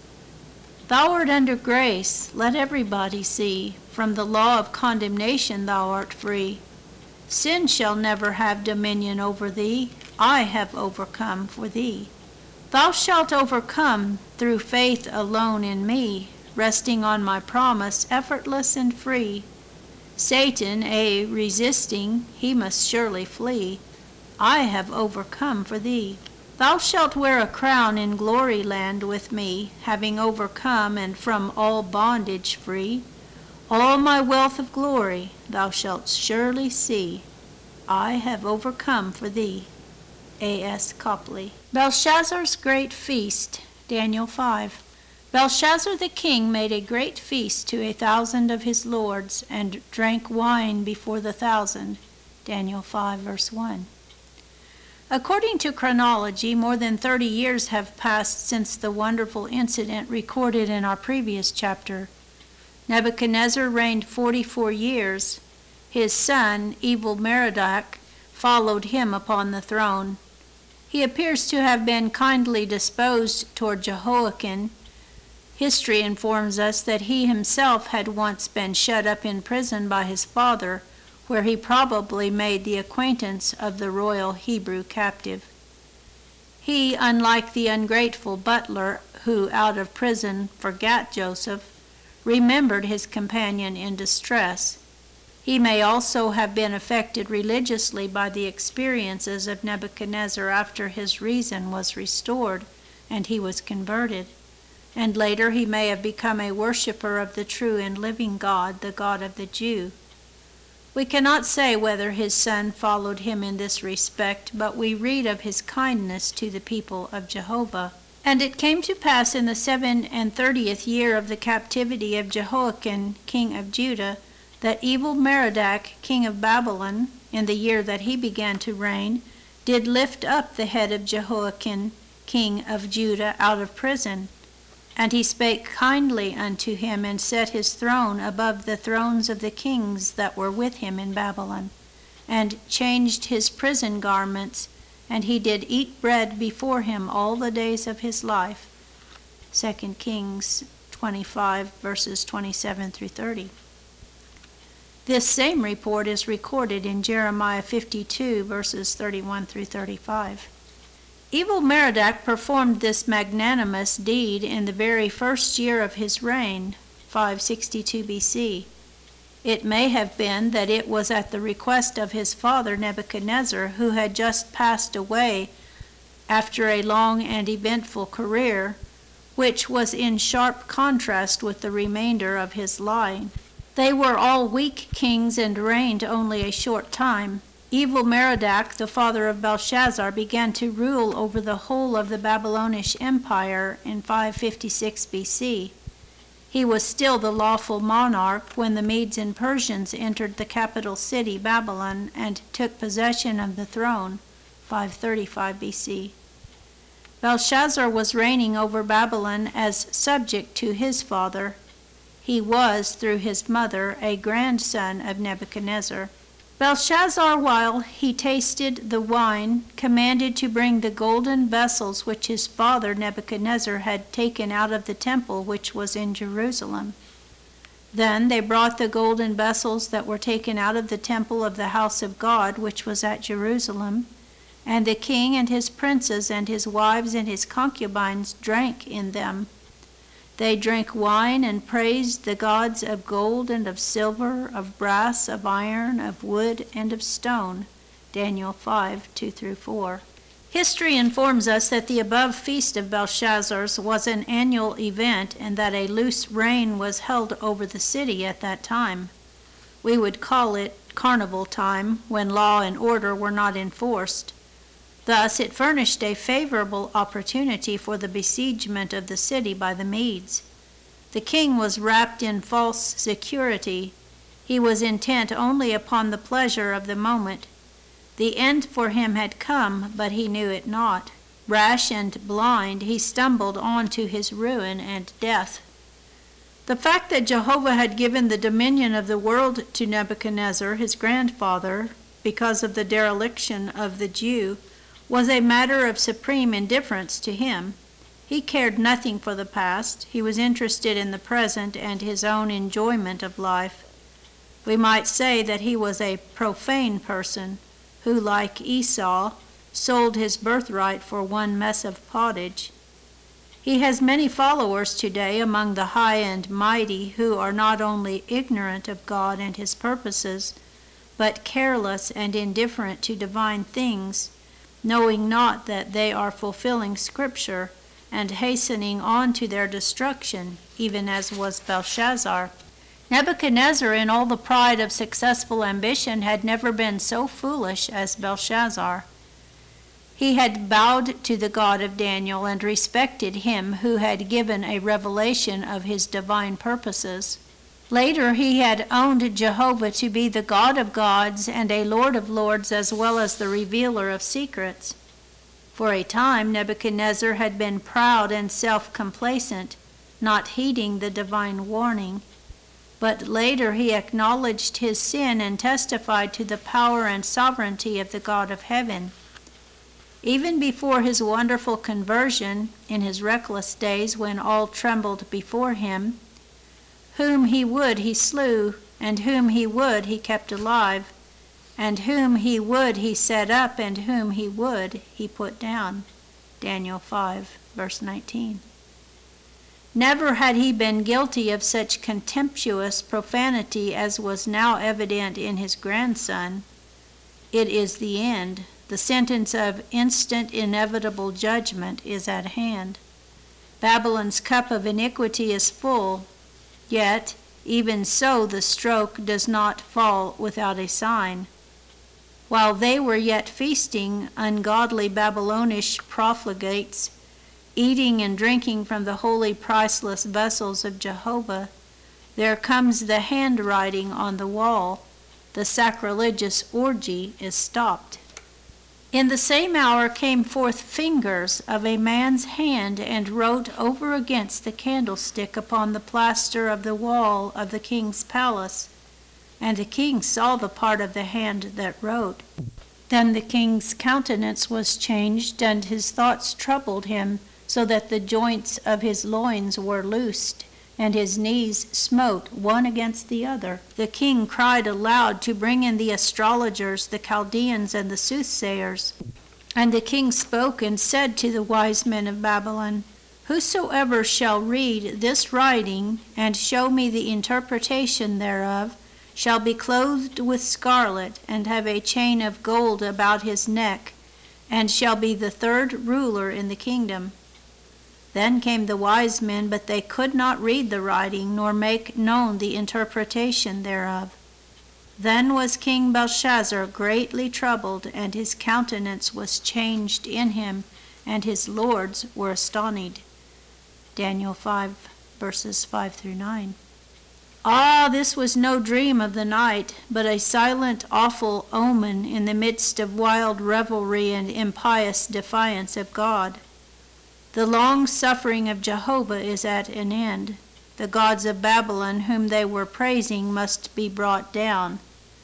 Thou art under grace, let everybody see. From the law of condemnation thou art free. Sin shall never have dominion over thee. I have overcome for thee. Thou shalt overcome through faith alone in me, resting on my promise, effortless and free. Satan, a resisting, he must surely flee. I have overcome for thee. Thou shalt wear a crown in glory land with me, having overcome and from all bondage free. All my wealth of glory thou shalt surely see. I have overcome for thee. A S Copley. Belshazzar's Great Feast, Daniel five. Belshazzar the king made a great feast to a thousand of his lords, and drank wine before the thousand, Daniel five, verse one. According to chronology, more than thirty years have passed since the wonderful incident recorded in our previous chapter. Nebuchadnezzar reigned forty-four years. His son, Evil-Merodach, followed him upon the throne. He appears to have been kindly disposed toward Jehoiakim. History informs us that he himself had once been shut up in prison by his father, where he probably made the acquaintance of the royal Hebrew captive. He, unlike the ungrateful butler who, out of prison, forgot Joseph, remembered his companion in distress. He may also have been affected religiously by the experiences of Nebuchadnezzar after his reason was restored and he was converted, and later he may have become a worshiper of the true and living God, the God of the Jew. We cannot say whether his son followed him in this respect, but we read of his kindness to the people of Jehovah. And it came to pass in the seven and thirtieth year of the captivity of Jehoiakim, king of Judah, that evil Merodach, king of Babylon, in the year that he began to reign, did lift up the head of Jehoiakim, king of Judah, out of prison. And he spake kindly unto him, and set his throne above the thrones of the kings that were with him in Babylon, and changed his prison garments, and he did eat bread before him all the days of his life. Second Kings twenty-five, verses twenty-seven through thirty. This same report is recorded in Jeremiah fifty-two, verses thirty-one through thirty-five. Evil Merodach performed this magnanimous deed in the very first year of his reign, five sixty-two B C. It may have been that it was at the request of his father Nebuchadnezzar, who had just passed away after a long and eventful career, which was in sharp contrast with the remainder of his line. They were all weak kings and reigned only a short time. Evil Merodach, the father of Belshazzar, began to rule over the whole of the Babylonish Empire in five fifty-six B C. He was still the lawful monarch when the Medes and Persians entered the capital city, Babylon, and took possession of the throne, five thirty-five B C. Belshazzar was reigning over Babylon as subject to his father. He was, through his mother, a grandson of Nebuchadnezzar. Belshazzar, while he tasted the wine, commanded to bring the golden vessels which his father Nebuchadnezzar had taken out of the temple which was in Jerusalem. Then they brought the golden vessels that were taken out of the temple of the house of God which was at Jerusalem, and the king and his princes and his wives and his concubines drank in them. They drank wine and praised the gods of gold and of silver, of brass, of iron, of wood, and of stone. Daniel five, two through four. History informs us that the above feast of Belshazzar's was an annual event, and that a loose reign was held over the city at that time. We would call it carnival time, when law and order were not enforced. Thus, it furnished a favorable opportunity for the besiegement of the city by the Medes. The king was wrapped in false security. He was intent only upon the pleasure of the moment. The end for him had come, but he knew it not. Rash and blind, he stumbled on to his ruin and death. The fact that Jehovah had given the dominion of the world to Nebuchadnezzar, his grandfather, because of the dereliction of the Jew, was a matter of supreme indifference to him. He cared nothing for the past. He was interested in the present and his own enjoyment of life. We might say that he was a profane person who, like Esau, sold his birthright for one mess of pottage. He has many followers today among the high and mighty who are not only ignorant of God and his purposes, but careless and indifferent to divine things, knowing not that they are fulfilling Scripture and hastening on to their destruction, even as was Belshazzar. Nebuchadnezzar, in all the pride of successful ambition, had never been so foolish as Belshazzar. He had bowed to the God of Daniel and respected him who had given a revelation of his divine purposes. Later, he had owned Jehovah to be the God of gods and a Lord of lords, as well as the revealer of secrets. For a time, Nebuchadnezzar had been proud and self-complacent, not heeding the divine warning. But later he acknowledged his sin and testified to the power and sovereignty of the God of heaven. Even before his wonderful conversion, in his reckless days when all trembled before him, whom he would he slew, and whom he would he kept alive, and whom he would he set up, and whom he would he put down. Daniel five, verse nineteen. Never had he been guilty of such contemptuous profanity as was now evident in his grandson. It is the end. The sentence of instant inevitable judgment is at hand. Babylon's cup of iniquity is full, yet even so the stroke does not fall without a sign. While they were yet feasting, ungodly Babylonish profligates, eating and drinking from the holy priceless vessels of Jehovah, there comes the handwriting on the wall. The sacrilegious orgy is stopped. In the same hour came forth fingers of a man's hand and wrote over against the candlestick upon the plaster of the wall of the king's palace. And the king saw the part of the hand that wrote. Then the king's countenance was changed, and his thoughts troubled him, so that the joints of his loins were loosed, and his knees smote one against the other. The king cried aloud to bring in the astrologers, the Chaldeans, and the soothsayers. And the king spoke and said to the wise men of Babylon, Whosoever shall read this writing, and show me the interpretation thereof, shall be clothed with scarlet, and have a chain of gold about his neck, and shall be the third ruler in the kingdom. Then came the wise men, but they could not read the writing, nor make known the interpretation thereof. Then was King Belshazzar greatly troubled, and his countenance was changed in him, and his lords were astonished. Daniel five, verses five through nine. Ah, this was no dream of the night, but a silent, awful omen in the midst of wild revelry and impious defiance of God. The long suffering of Jehovah is at an end. The gods of Babylon, whom they were praising, must be brought down.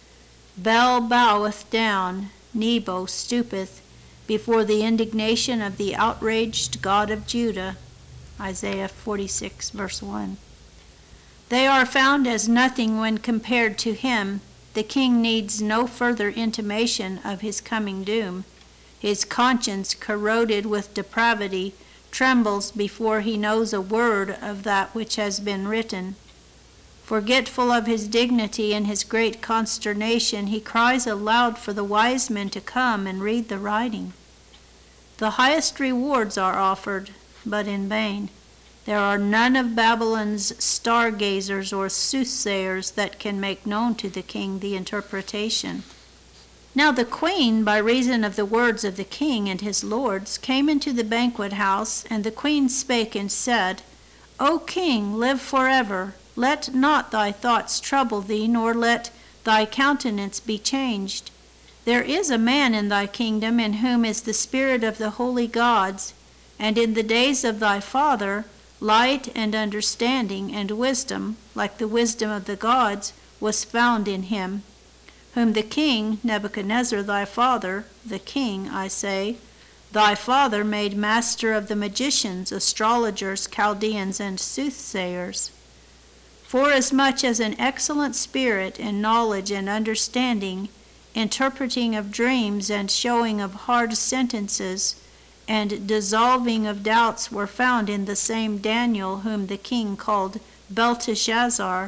Bel boweth down, Nebo stoopeth, before the indignation of the outraged God of Judah. Isaiah forty-six, verse one. They are found as nothing when compared to him. The king needs no further intimation of his coming doom. His conscience, corroded with depravity, trembles before he knows a word of that which has been written. Forgetful of his dignity and his great consternation, he cries aloud for the wise men to come and read the writing. The highest rewards are offered, but in vain. There are none of Babylon's stargazers or soothsayers that can make known to the king the interpretation. Now the queen, by reason of the words of the king and his lords, came into the banquet house, and the queen spake and said, O king, live forever. Let not thy thoughts trouble thee, nor let thy countenance be changed. There is a man in thy kingdom in whom is the spirit of the holy gods, and in the days of thy father light and understanding and wisdom, like the wisdom of the gods, was found in him, whom the king Nebuchadnezzar thy father, the king, I say, thy father made master of the magicians, astrologers, Chaldeans, and soothsayers. Forasmuch as an excellent spirit and knowledge and understanding, interpreting of dreams and showing of hard sentences, and dissolving of doubts were found in the same Daniel, whom the king called Belteshazzar.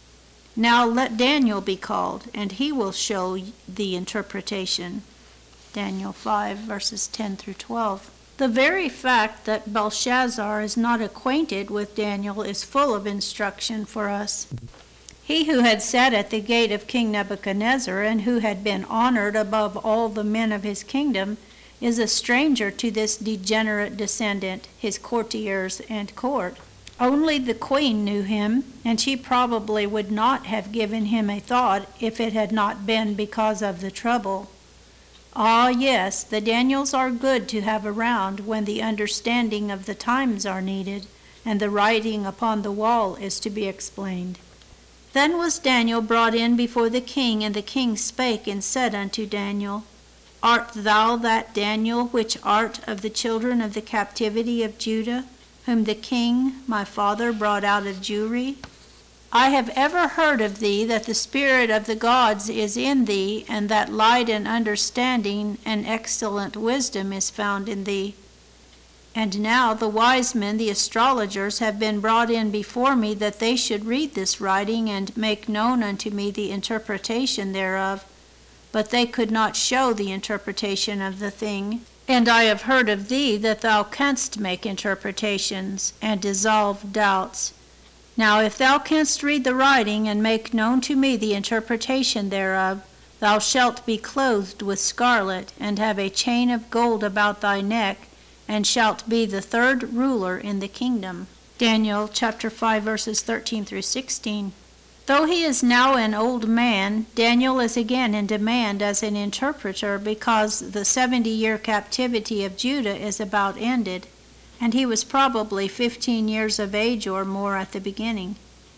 Now let Daniel be called, and he will show the interpretation. Daniel five, verses ten through twelve. The very fact that Belshazzar is not acquainted with Daniel is full of instruction for us. He who had sat at the gate of King Nebuchadnezzar, and who had been honored above all the men of his kingdom, is a stranger to this degenerate descendant, his courtiers and court. Only the queen knew him, and she probably would not have given him a thought if it had not been because of the trouble. Ah, yes, the Daniels are good to have around when the understanding of the times are needed, and the writing upon the wall is to be explained. Then was Daniel brought in before the king, and the king spake and said unto Daniel, Art thou that Daniel which art of the children of the captivity of Judah, whom the king my father brought out of Jewry? I have ever heard of thee that the spirit of the gods is in thee, and that light and understanding and excellent wisdom is found in thee. And now the wise men, the astrologers, have been brought in before me, that they should read this writing and make known unto me the interpretation thereof. But they could not show the interpretation of the thing. And I have heard of thee that thou canst make interpretations, and dissolve doubts. Now if thou canst read the writing, and make known to me the interpretation thereof, thou shalt be clothed with scarlet, and have a chain of gold about thy neck, and shalt be the third ruler in the kingdom. Daniel chapter five, verses thirteen through sixteen. Though he is now an old man, Daniel is again in demand as an interpreter because the seventy-year captivity of Judah is about ended, and he was probably fifteen years of age or more at the beginning.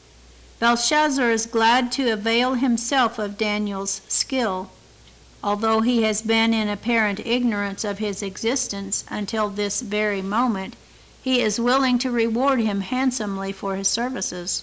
Belshazzar is glad to avail himself of Daniel's skill, although he has been in apparent ignorance of his existence until this very moment. He is willing to reward him handsomely for his services.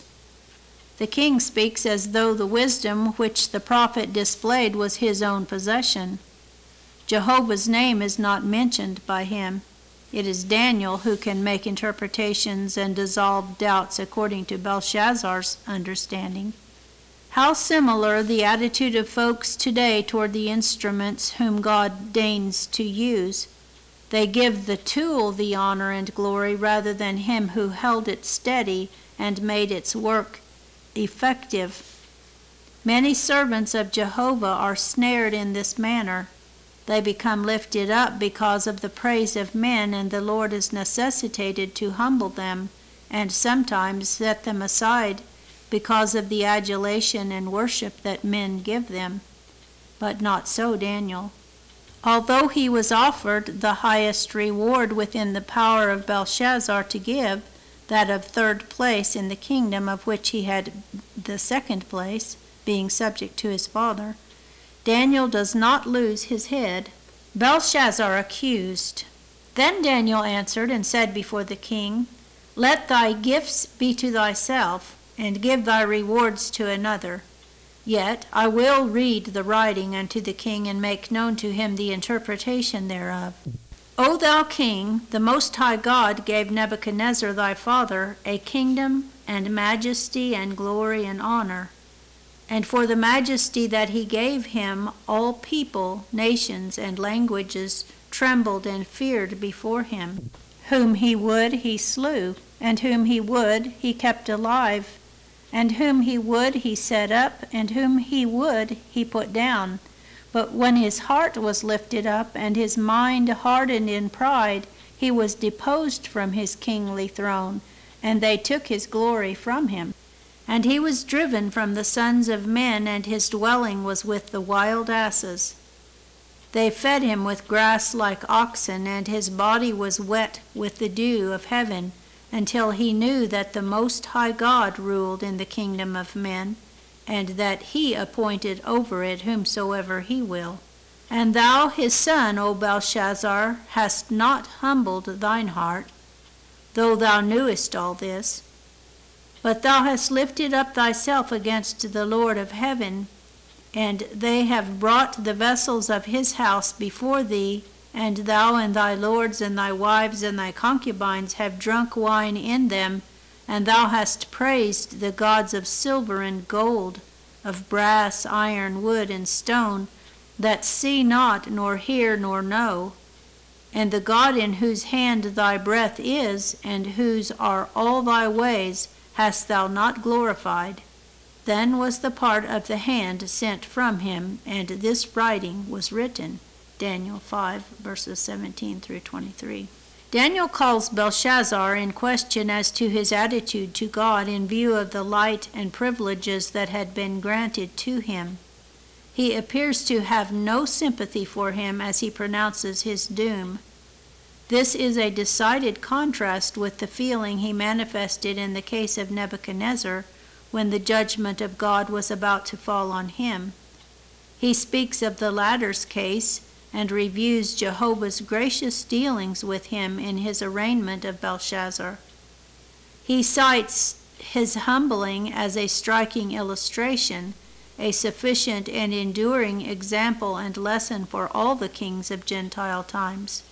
The king speaks as though the wisdom which the prophet displayed was his own possession. Jehovah's name is not mentioned by him. It is Daniel who can make interpretations and dissolve doubts according to Belshazzar's understanding. How similar the attitude of folks today toward the instruments whom God deigns to use. They give the tool the honor and glory rather than him who held it steady and made its work effective. Many servants of Jehovah are snared in this manner. They become lifted up because of the praise of men, and the Lord is necessitated to humble them and sometimes set them aside because of the adulation and worship that men give them. But not so Daniel. Although he was offered the highest reward within the power of Belshazzar to give, that of third place in the kingdom, of which he had the second place, being subject to his father, Daniel does not lose his head. Belshazzar accused. Then Daniel answered and said before the king, Let thy gifts be to thyself, and give thy rewards to another. Yet I will read the writing unto the king, and make known to him the interpretation thereof. O thou king, the Most High God gave Nebuchadnezzar thy father a kingdom and majesty and glory and honor. And for the majesty that he gave him, all people, nations, and languages trembled and feared before him. Whom he would, he slew, and whom he would, he kept alive, and whom he would, he set up, and whom he would, he put down. But when his heart was lifted up, and his mind hardened in pride, he was deposed from his kingly throne, and they took his glory from him. And he was driven from the sons of men, and his dwelling was with the wild asses. They fed him with grass like oxen, and his body was wet with the dew of heaven, until he knew that the Most High God ruled in the kingdom of men, and that he appointed over it whomsoever he will. And thou, his son, O Belshazzar, hast not humbled thine heart, though thou knewest all this. But thou hast lifted up thyself against the Lord of heaven, and they have brought the vessels of his house before thee, and thou and thy lords and thy wives and thy concubines have drunk wine in them, and thou hast praised the gods of silver and gold, of brass, iron, wood, and stone, that see not, nor hear, nor know. And the God in whose hand thy breath is, and whose are all thy ways, hast thou not glorified. Then was the part of the hand sent from him, and this writing was written. Daniel five, verses seventeen through twenty-three. Daniel calls Belshazzar in question as to his attitude to God in view of the light and privileges that had been granted to him. He appears to have no sympathy for him as he pronounces his doom. This is a decided contrast with the feeling he manifested in the case of Nebuchadnezzar when the judgment of God was about to fall on him. He speaks of the latter's case and reviews Jehovah's gracious dealings with him in his arraignment of Belshazzar. He cites his humbling as a striking illustration, a sufficient and enduring example and lesson for all the kings of Gentile times.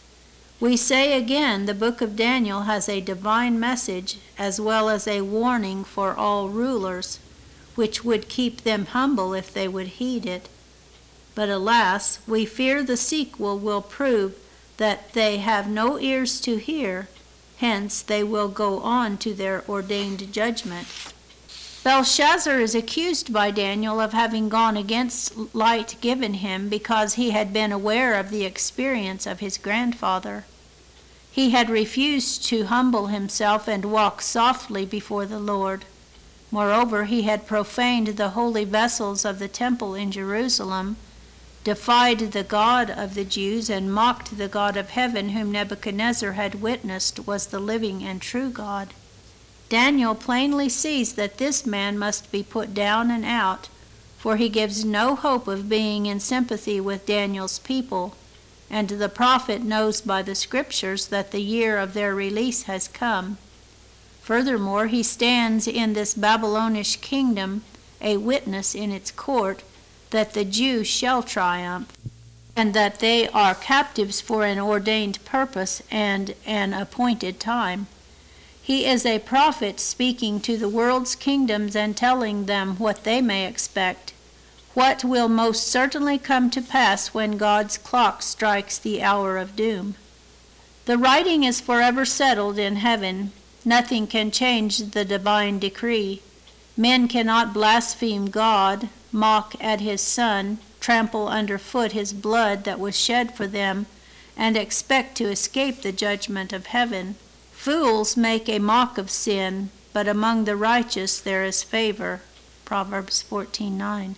We say again, the book of Daniel has a divine message as well as a warning for all rulers, which would keep them humble if they would heed it. But alas, we fear the sequel will prove that they have no ears to hear, hence they will go on to their ordained judgment. Belshazzar is accused by Daniel of having gone against light given him because he had been aware of the experience of his grandfather. He had refused to humble himself and walk softly before the Lord. Moreover, he had profaned the holy vessels of the temple in Jerusalem, defied the God of the Jews, and mocked the God of heaven, whom Nebuchadnezzar had witnessed was the living and true God. Daniel plainly sees that this man must be put down and out, for he gives no hope of being in sympathy with Daniel's people, and the prophet knows by the scriptures that the year of their release has come. Furthermore, he stands in this Babylonish kingdom a witness in its court that the Jews shall triumph, and that they are captives for an ordained purpose and an appointed time. He is a prophet speaking to the world's kingdoms and telling them what they may expect, what will most certainly come to pass when God's clock strikes the hour of doom. The writing is forever settled in heaven. Nothing can change the divine decree. Men cannot blaspheme God, mock at his Son, trample underfoot his blood that was shed for them, and expect to escape the judgment of heaven. Fools make a mock of sin, but among the righteous there is favor. Proverbs fourteen nine.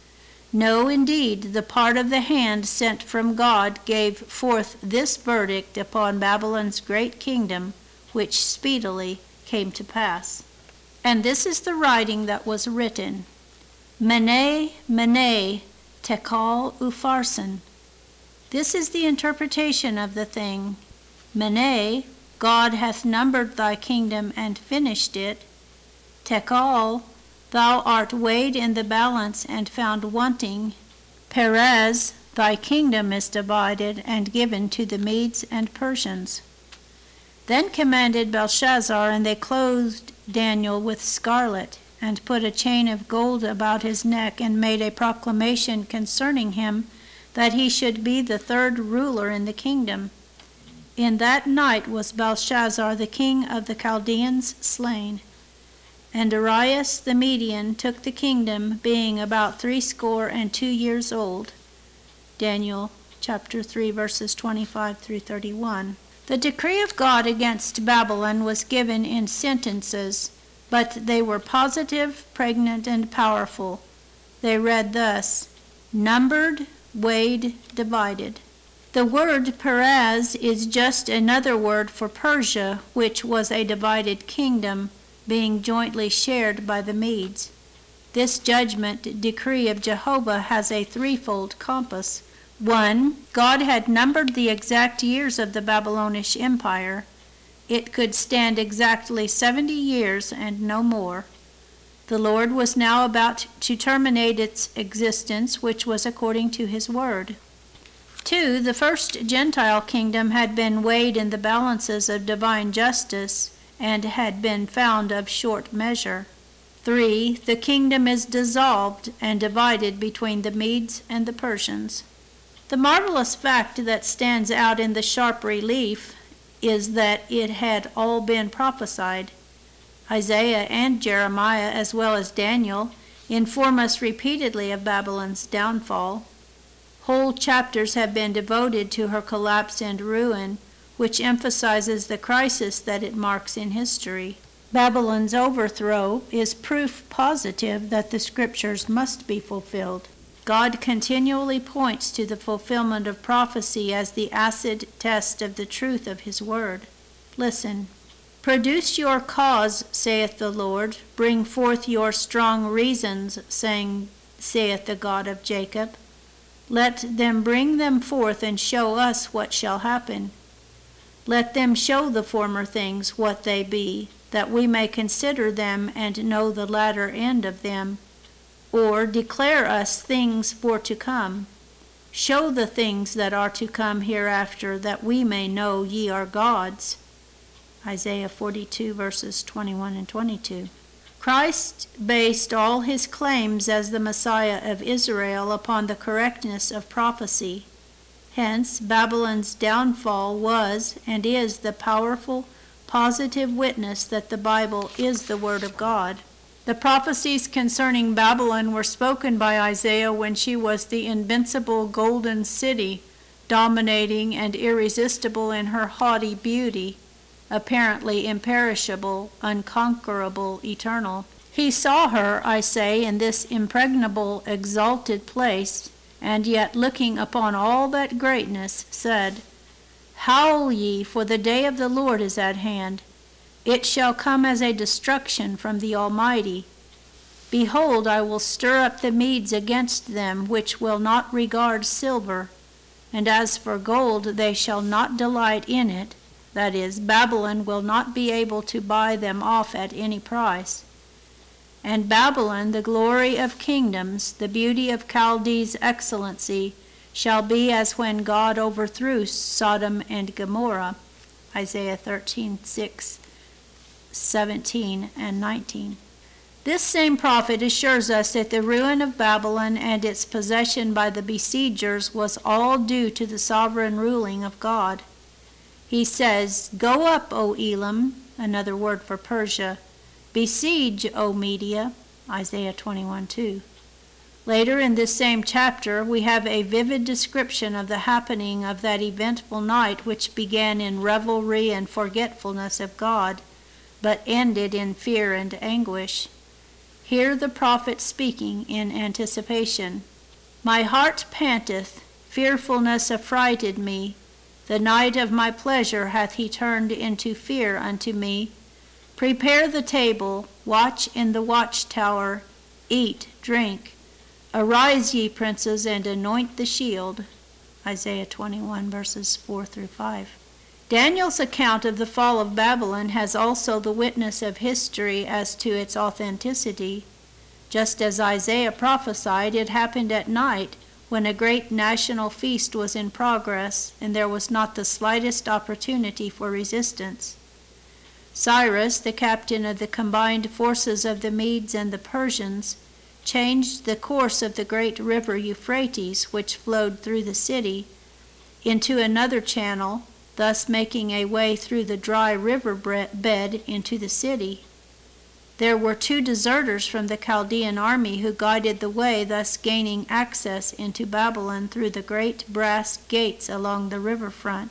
No, indeed, the part of the hand sent from God gave forth this verdict upon Babylon's great kingdom, which speedily came to pass. And this is the writing that was written: Mene, Mene, Tekel Upharsin. This is the interpretation of the thing. Mene, God hath numbered thy kingdom and finished it. Tekel, thou art weighed in the balance and found wanting. Peres, thy kingdom is divided and given to the Medes and Persians. Then commanded Belshazzar, and they clothed Daniel with scarlet, and put a chain of gold about his neck, and made a proclamation concerning him, that he should be the third ruler in the kingdom. In that night was Belshazzar the king of the Chaldeans slain. And Darius the Median took the kingdom, being about threescore and two years old. Daniel chapter three, verses twenty-five through thirty-one. The decree of God against Babylon was given in sentences, but they were positive, pregnant, and powerful. They read thus: numbered, weighed, divided. The word Peres is just another word for Persia, which was a divided kingdom, being jointly shared by the Medes. This judgment decree of Jehovah has a threefold compass. One, God had numbered the exact years of the Babylonish Empire. It could stand exactly seventy years and no more. The Lord was now about to terminate its existence, which was according to his word. Two, the first Gentile kingdom had been weighed in the balances of divine justice and had been found of short measure. Three, the kingdom is dissolved and divided between the Medes and the Persians. The marvelous fact that stands out in the sharp relief is that it had all been prophesied. Isaiah and Jeremiah, as well as Daniel, inform us repeatedly of Babylon's downfall. Whole chapters have been devoted to her collapse and ruin, which emphasizes the crisis that it marks in history. Babylon's overthrow is proof positive that the scriptures must be fulfilled. God continually points to the fulfillment of prophecy as the acid test of the truth of his word. Listen. Produce your cause, saith the Lord. Bring forth your strong reasons, saying, saith the God of Jacob. Let them bring them forth and show us what shall happen. Let them show the former things what they be, that we may consider them and know the latter end of them. Or declare us things for to come. Show the things that are to come hereafter, that we may know ye are gods. Isaiah forty-two, verses twenty-one and twenty-two. Christ based all his claims as the Messiah of Israel upon the correctness of prophecy. Hence, Babylon's downfall was and is the powerful, positive witness that the Bible is the Word of God. The prophecies concerning Babylon were spoken by Isaiah when she was the invincible golden city, dominating and irresistible in her haughty beauty, apparently imperishable, unconquerable, eternal. He saw her, I say, in this impregnable, exalted place, and yet looking upon all that greatness, said, Howl ye, for the day of the Lord is at hand. It shall come as a destruction from the Almighty. Behold, I will stir up the Medes against them, which will not regard silver. And as for gold, they shall not delight in it. That is, Babylon will not be able to buy them off at any price. And Babylon, the glory of kingdoms, the beauty of Chaldee's excellency, shall be as when God overthrew Sodom and Gomorrah. Isaiah thirteen, six, seventeen, and nineteen. This same prophet assures us that the ruin of Babylon and its possession by the besiegers was all due to the sovereign ruling of God. He says, Go up, O Elam, another word for Persia. Besiege, O Media, Isaiah twenty-one, two. Later in this same chapter, we have a vivid description of the happening of that eventful night which began in revelry and forgetfulness of God, but ended in fear and anguish. Hear the prophet speaking in anticipation. My heart panteth, fearfulness affrighted me. The night of my pleasure hath he turned into fear unto me. Prepare the table, watch in the watchtower, eat, drink. Arise, ye princes, and anoint the shield. Isaiah twenty-one, verses four through five. Daniel's account of the fall of Babylon has also the witness of history as to its authenticity. Just as Isaiah prophesied, it happened at night when a great national feast was in progress, and there was not the slightest opportunity for resistance. Cyrus, the captain of the combined forces of the Medes and the Persians, changed the course of the great river Euphrates, which flowed through the city, into another channel, thus making a way through the dry river bed into the city. There were two deserters from the Chaldean army who guided the way, thus gaining access into Babylon through the great brass gates along the riverfront.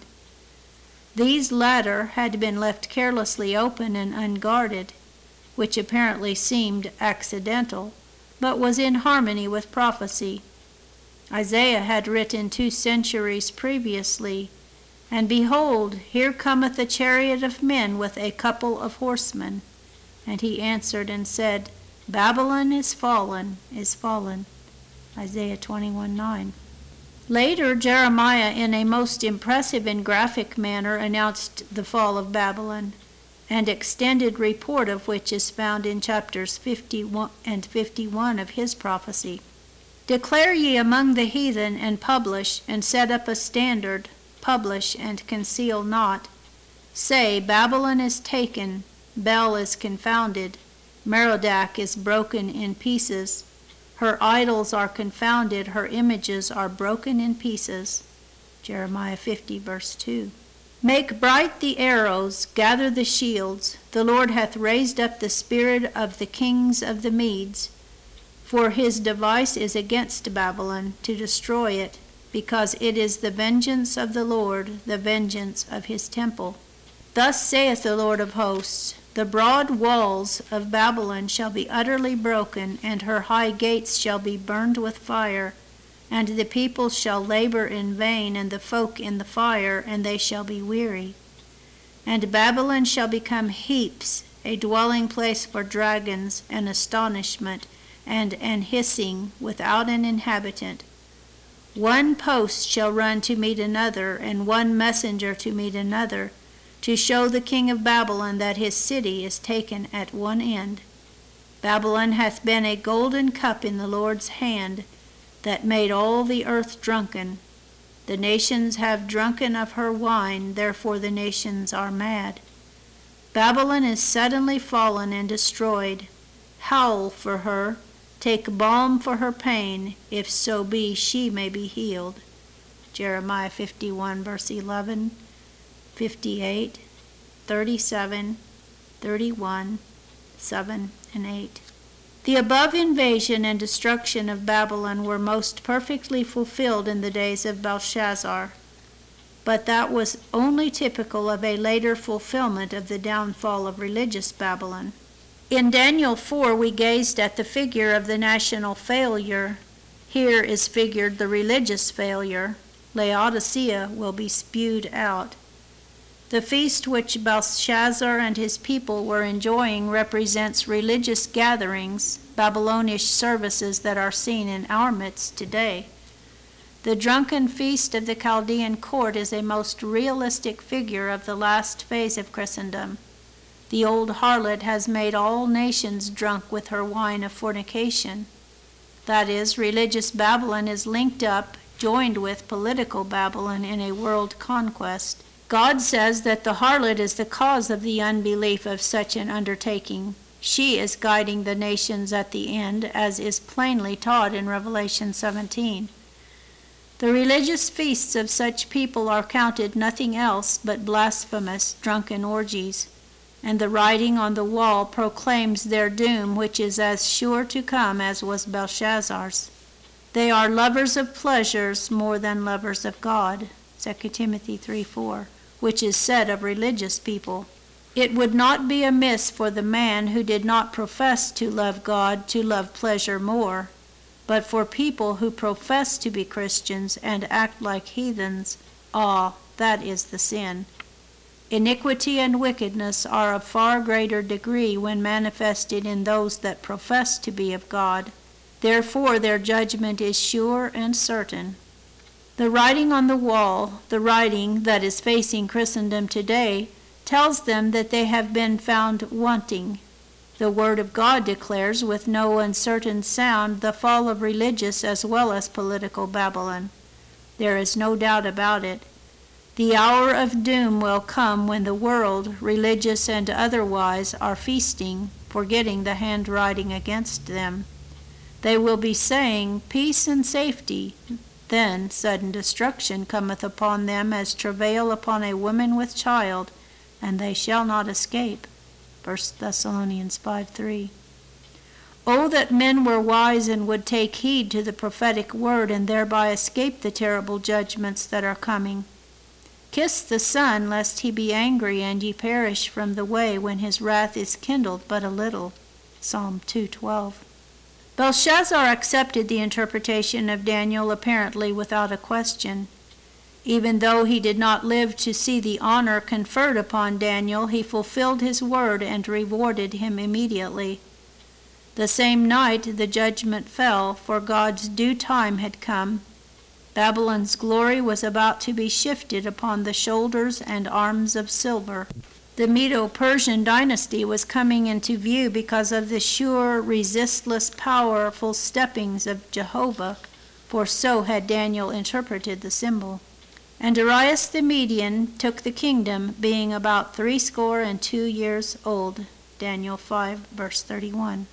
These latter had been left carelessly open and unguarded, which apparently seemed accidental, but was in harmony with prophecy. Isaiah had written two centuries previously, And behold, here cometh a chariot of men with a couple of horsemen. And he answered and said, Babylon is fallen, is fallen. Isaiah twenty-one, nine. Later, Jeremiah, in a most impressive and graphic manner, announced the fall of Babylon, an extended report of which is found in chapters fifty-one and fifty-one of his prophecy. Declare ye among the heathen, and publish, and set up a standard, publish, and conceal not. Say, Babylon is taken, Bel is confounded, Merodach is broken in pieces. Her idols are confounded, her images are broken in pieces. Jeremiah fifty, verse two. Make bright the arrows, gather the shields. The Lord hath raised up the spirit of the kings of the Medes. For his device is against Babylon, to destroy it, because it is the vengeance of the Lord, the vengeance of his temple. Thus saith the Lord of hosts, the broad walls of Babylon shall be utterly broken, and her high gates shall be burned with fire, and the people shall labor in vain, and the folk in the fire, and they shall be weary. And Babylon shall become heaps, a dwelling place for dragons, an astonishment, and an hissing, without an inhabitant. One post shall run to meet another, and one messenger to meet another, to show the king of Babylon that his city is taken at one end. Babylon hath been a golden cup in the Lord's hand, that made all the earth drunken. The nations have drunken of her wine, therefore the nations are mad. Babylon is suddenly fallen and destroyed. Howl for her, take balm for her pain, if so be she may be healed. Jeremiah fifty-one, verse eleven, fifty-eight, thirty-seven, thirty-one, seven, and eight. The above invasion and destruction of Babylon were most perfectly fulfilled in the days of Belshazzar, but that was only typical of a later fulfillment of the downfall of religious Babylon. In Daniel four, we gazed at the figure of the national failure. Here is figured the religious failure. Laodicea will be spewed out. The feast which Belshazzar and his people were enjoying represents religious gatherings, Babylonish services that are seen in our midst today. The drunken feast of the Chaldean court is a most realistic figure of the last phase of Christendom. The old harlot has made all nations drunk with her wine of fornication. That is, religious Babylon is linked up, joined with political Babylon in a world conquest. God says that the harlot is the cause of the unbelief of such an undertaking. She is guiding the nations at the end, as is plainly taught in Revelation seventeen. The religious feasts of such people are counted nothing else but blasphemous, drunken orgies, and the writing on the wall proclaims their doom, which is as sure to come as was Belshazzar's. They are lovers of pleasures more than lovers of God, Second Timothy three four, which is said of religious people. It would not be amiss for the man who did not profess to love God to love pleasure more, but for people who profess to be Christians and act like heathens, ah, that is the sin. Iniquity and wickedness are of far greater degree when manifested in those that profess to be of God. Therefore their judgment is sure and certain. The writing on the wall, the writing that is facing Christendom today, tells them that they have been found wanting. The Word of God declares with no uncertain sound the fall of religious as well as political Babylon. There is no doubt about it. The hour of doom will come when the world, religious and otherwise, are feasting, forgetting the handwriting against them. They will be saying, "Peace and safety." Then sudden destruction cometh upon them as travail upon a woman with child, and they shall not escape. First Thessalonians five three. Oh, that men were wise and would take heed to the prophetic word and thereby escape the terrible judgments that are coming. Kiss the Son, lest he be angry and ye perish from the way when his wrath is kindled but a little. Psalm two twelve. Belshazzar accepted the interpretation of Daniel apparently without a question. Even though he did not live to see the honor conferred upon Daniel, he fulfilled his word and rewarded him immediately. The same night the judgment fell, for God's due time had come. Babylon's glory was about to be shifted upon the shoulders and arms of silver. The Medo-Persian dynasty was coming into view because of the sure, resistless, powerful steppings of Jehovah, for so had Daniel interpreted the symbol. And Darius the Median took the kingdom, being about threescore and two years old. Daniel five, verse thirty-one.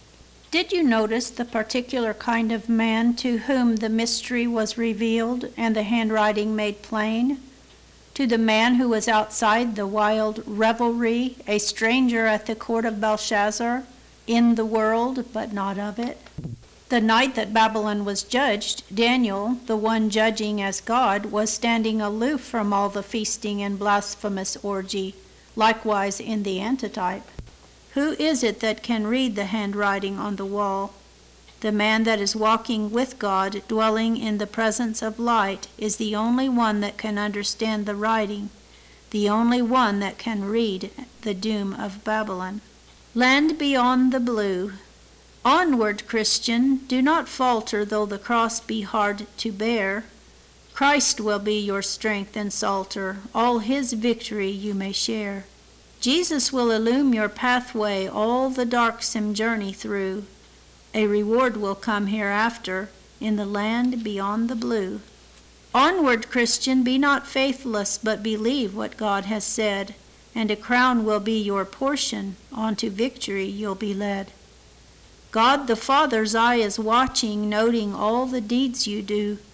Did you notice the particular kind of man to whom the mystery was revealed and the handwriting made plain? To the man who was outside the wild revelry, a stranger at the court of Belshazzar, in the world but not of it? The night that Babylon was judged, Daniel, the one judging as God, was standing aloof from all the feasting and blasphemous orgy, likewise in the antitype. Who is it that can read the handwriting on the wall? The man that is walking with God, dwelling in the presence of light, is the only one that can understand the writing, the only one that can read the doom of Babylon. Land beyond the blue. Onward, Christian, do not falter though the cross be hard to bear. Christ will be your strength and psalter, all his victory you may share. Jesus will illume your pathway all the darksome journey through. A reward will come hereafter in the land beyond the blue. Onward, Christian, be not faithless, but believe what God has said, and a crown will be your portion, on to victory you'll be led. God the Father's eye is watching, noting all the deeds you do.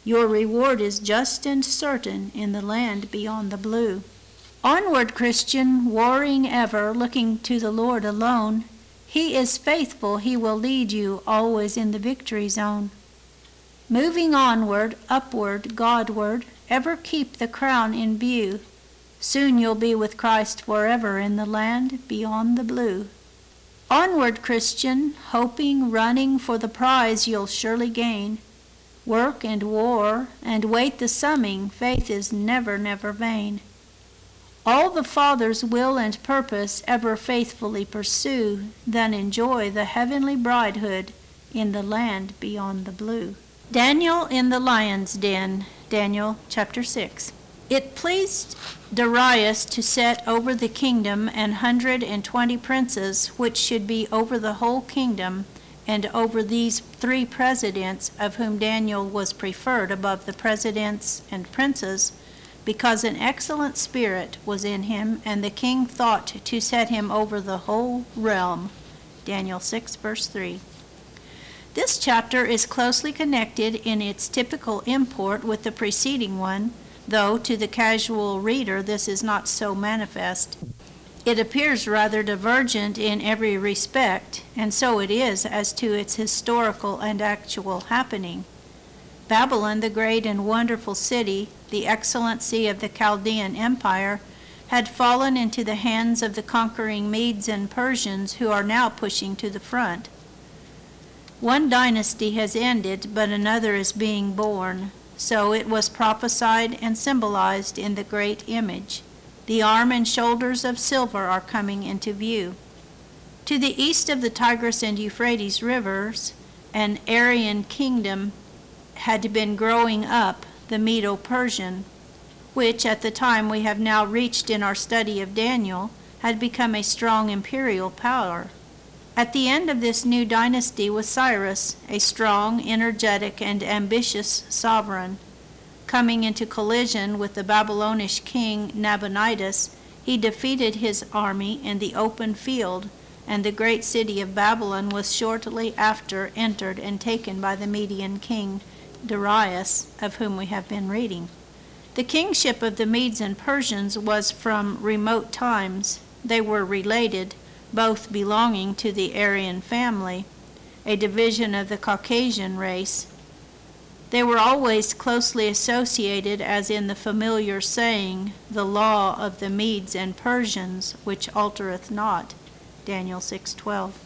Your reward is just and certain in the land beyond the blue. Onward, Christian, warring ever, looking to the Lord alone. He is faithful, he will lead you always in the victory zone. Moving onward, upward, Godward, ever keep the crown in view. Soon you'll be with Christ forever in the land beyond the blue. Onward, Christian, hoping, running for the prize you'll surely gain. Work and war, and wait the summing, faith is never, never vain. All the Father's will and purpose ever faithfully pursue, then enjoy the heavenly bridehood in the land beyond the blue. Daniel in the lion's den, Daniel chapter six. It pleased Darius to set over the kingdom an hundred and twenty princes, which should be over the whole kingdom, and over these three presidents, of whom Daniel was preferred above the presidents and princes, because an excellent spirit was in him, and the king thought to set him over the whole realm. Daniel six, verse three. This chapter is closely connected in its typical import with the preceding one, though to the casual reader this is not so manifest. It appears rather divergent in every respect, and so it is as to its historical and actual happening. Babylon, the great and wonderful city, the excellency of the Chaldean Empire, had fallen into the hands of the conquering Medes and Persians, who are now pushing to the front. One dynasty has ended, but another is being born. So it was prophesied and symbolized in the great image. The arm and shoulders of silver are coming into view. To the east of the Tigris and Euphrates rivers, an Aryan kingdom had been growing up, the Medo-Persian, which at the time we have now reached in our study of Daniel, had become a strong imperial power. At the end of this new dynasty was Cyrus, a strong, energetic, and ambitious sovereign. Coming into collision with the Babylonish king Nabonidus, he defeated his army in the open field, and the great city of Babylon was shortly after entered and taken by the Median king Darius, of whom we have been reading. The kingship of the Medes and Persians was from remote times. They were related, both belonging to the Aryan family, a division of the Caucasian race. They were always closely associated, as in the familiar saying, the law of the Medes and Persians, which altereth not, Daniel six twelve.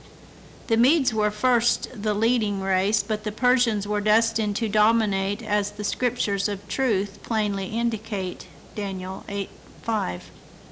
The Medes were first the leading race, but the Persians were destined to dominate, as the scriptures of truth plainly indicate, Daniel eight five.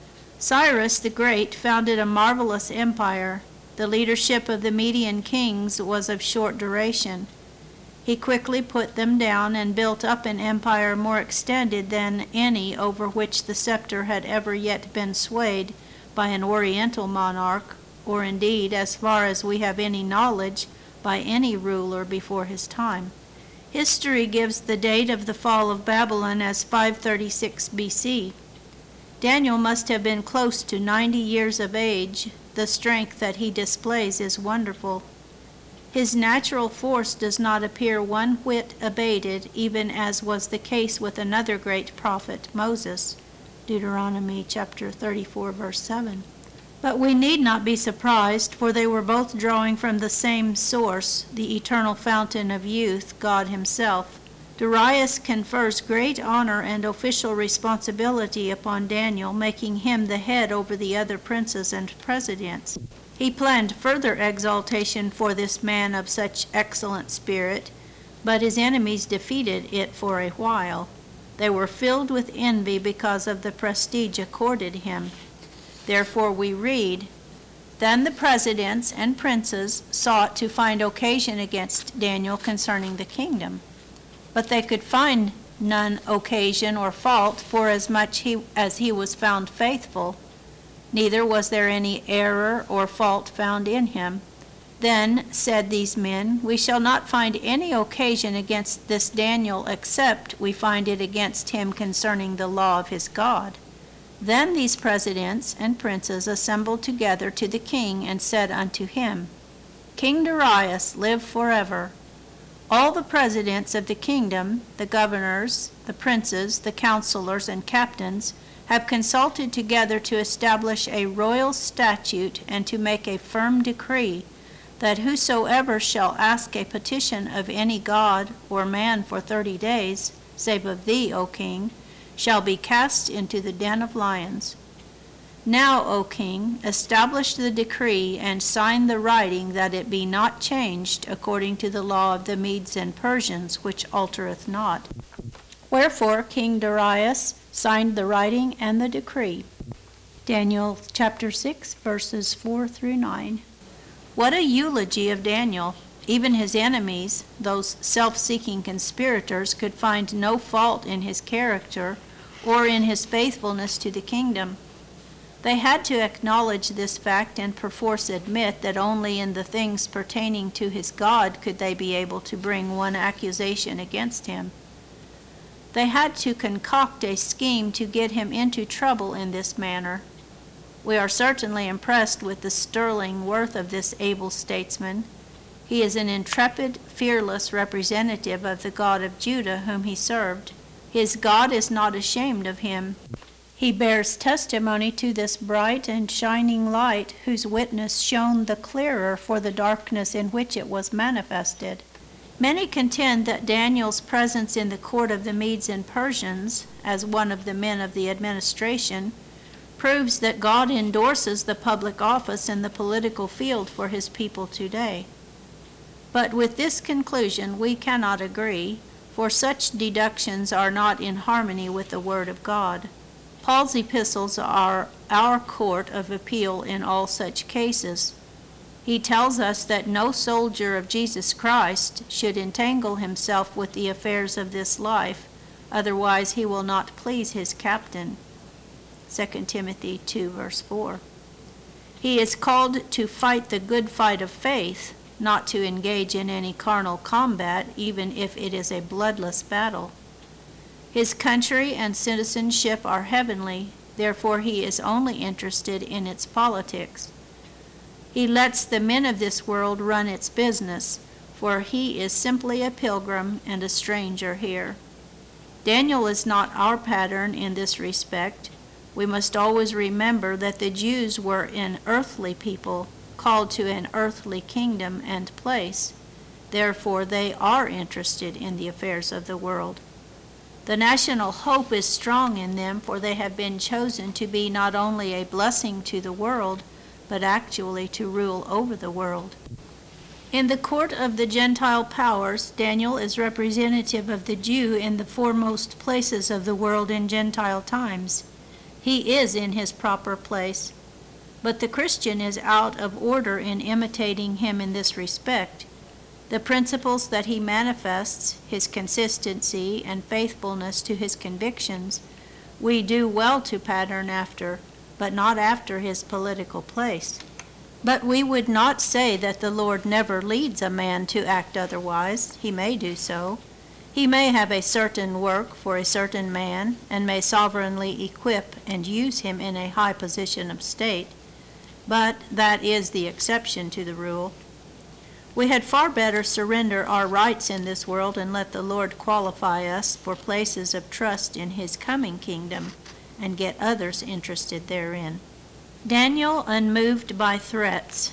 Cyrus the Great founded a marvelous empire. The leadership of the Median kings was of short duration. He quickly put them down and built up an empire more extended than any over which the scepter had ever yet been swayed by an oriental monarch, or indeed, as far as we have any knowledge, by any ruler before his time. History gives the date of the fall of Babylon as five thirty-six B C. Daniel must have been close to ninety years of age. The strength that he displays is wonderful. His natural force does not appear one whit abated, even as was the case with another great prophet, Moses, Deuteronomy chapter thirty-four, verse seven. But we need not be surprised, for they were both drawing from the same source, the eternal fountain of youth, God himself. Darius confers great honor and official responsibility upon Daniel, making him the head over the other princes and presidents. He planned further exaltation for this man of such excellent spirit, but his enemies defeated it for a while. They were filled with envy because of the prestige accorded him. Therefore we read, "Then the presidents and princes sought to find occasion against Daniel concerning the kingdom. But they could find none occasion or fault, forasmuch he, as he was found faithful, neither was there any error or fault found in him. Then said these men, We shall not find any occasion against this Daniel, except we find it against him concerning the law of his God. Then these presidents and princes assembled together to the king, and said unto him, King Darius, live forever. All the presidents of the kingdom, the governors, the princes, the counselors, and captains, have consulted together to establish a royal statute and to make a firm decree, that whosoever shall ask a petition of any god or man for thirty days, save of thee, O king, shall be cast into the den of lions. Now, O king, establish the decree and sign the writing, that it be not changed according to the law of the Medes and Persians, which altereth not. Wherefore King Darius signed the writing and the decree. Daniel chapter six, verses four through nine. What a eulogy of Daniel! Even his enemies, those self-seeking conspirators, could find no fault in his character or in his faithfulness to the kingdom. They had to acknowledge this fact and perforce admit that only in the things pertaining to his God could they be able to bring one accusation against him. They had to concoct a scheme to get him into trouble in this manner. We are certainly impressed with the sterling worth of this able statesman. He is an intrepid, fearless representative of the God of Judah whom he served. His God is not ashamed of him. He bears testimony to this bright and shining light, whose witness shone the clearer for the darkness in which it was manifested. Many contend that Daniel's presence in the court of the Medes and Persians, as one of the men of the administration, proves that God endorses the public office in the political field for his people today. But with this conclusion we cannot agree, for such deductions are not in harmony with the Word of God. Paul's epistles are our court of appeal in all such cases. He tells us that no soldier of Jesus Christ should entangle himself with the affairs of this life, otherwise he will not please his captain. Second Timothy two, verse four. He is called to fight the good fight of faith, not to engage in any carnal combat, even if it is a bloodless battle. His country and citizenship are heavenly, therefore he is only interested in its politics. He lets the men of this world run its business, for he is simply a pilgrim and a stranger here. Daniel is not our pattern in this respect. We must always remember that the Jews were an earthly people, called to an earthly kingdom and place. Therefore they are interested in the affairs of the world. The national hope is strong in them, for they have been chosen to be not only a blessing to the world, but actually to rule over the world. In the court of the Gentile powers, Daniel is representative of the Jew in the foremost places of the world in Gentile times. He is in his proper place, but the Christian is out of order in imitating him in this respect. The principles that he manifests, his consistency and faithfulness to his convictions, we do well to pattern after, but not after his political place. But we would not say that the Lord never leads a man to act otherwise. He may do so. He may have a certain work for a certain man, and may sovereignly equip and use him in a high position of state, but that is the exception to the rule. We had far better surrender our rights in this world and let the Lord qualify us for places of trust in his coming kingdom and get others interested therein. Daniel unmoved by threats.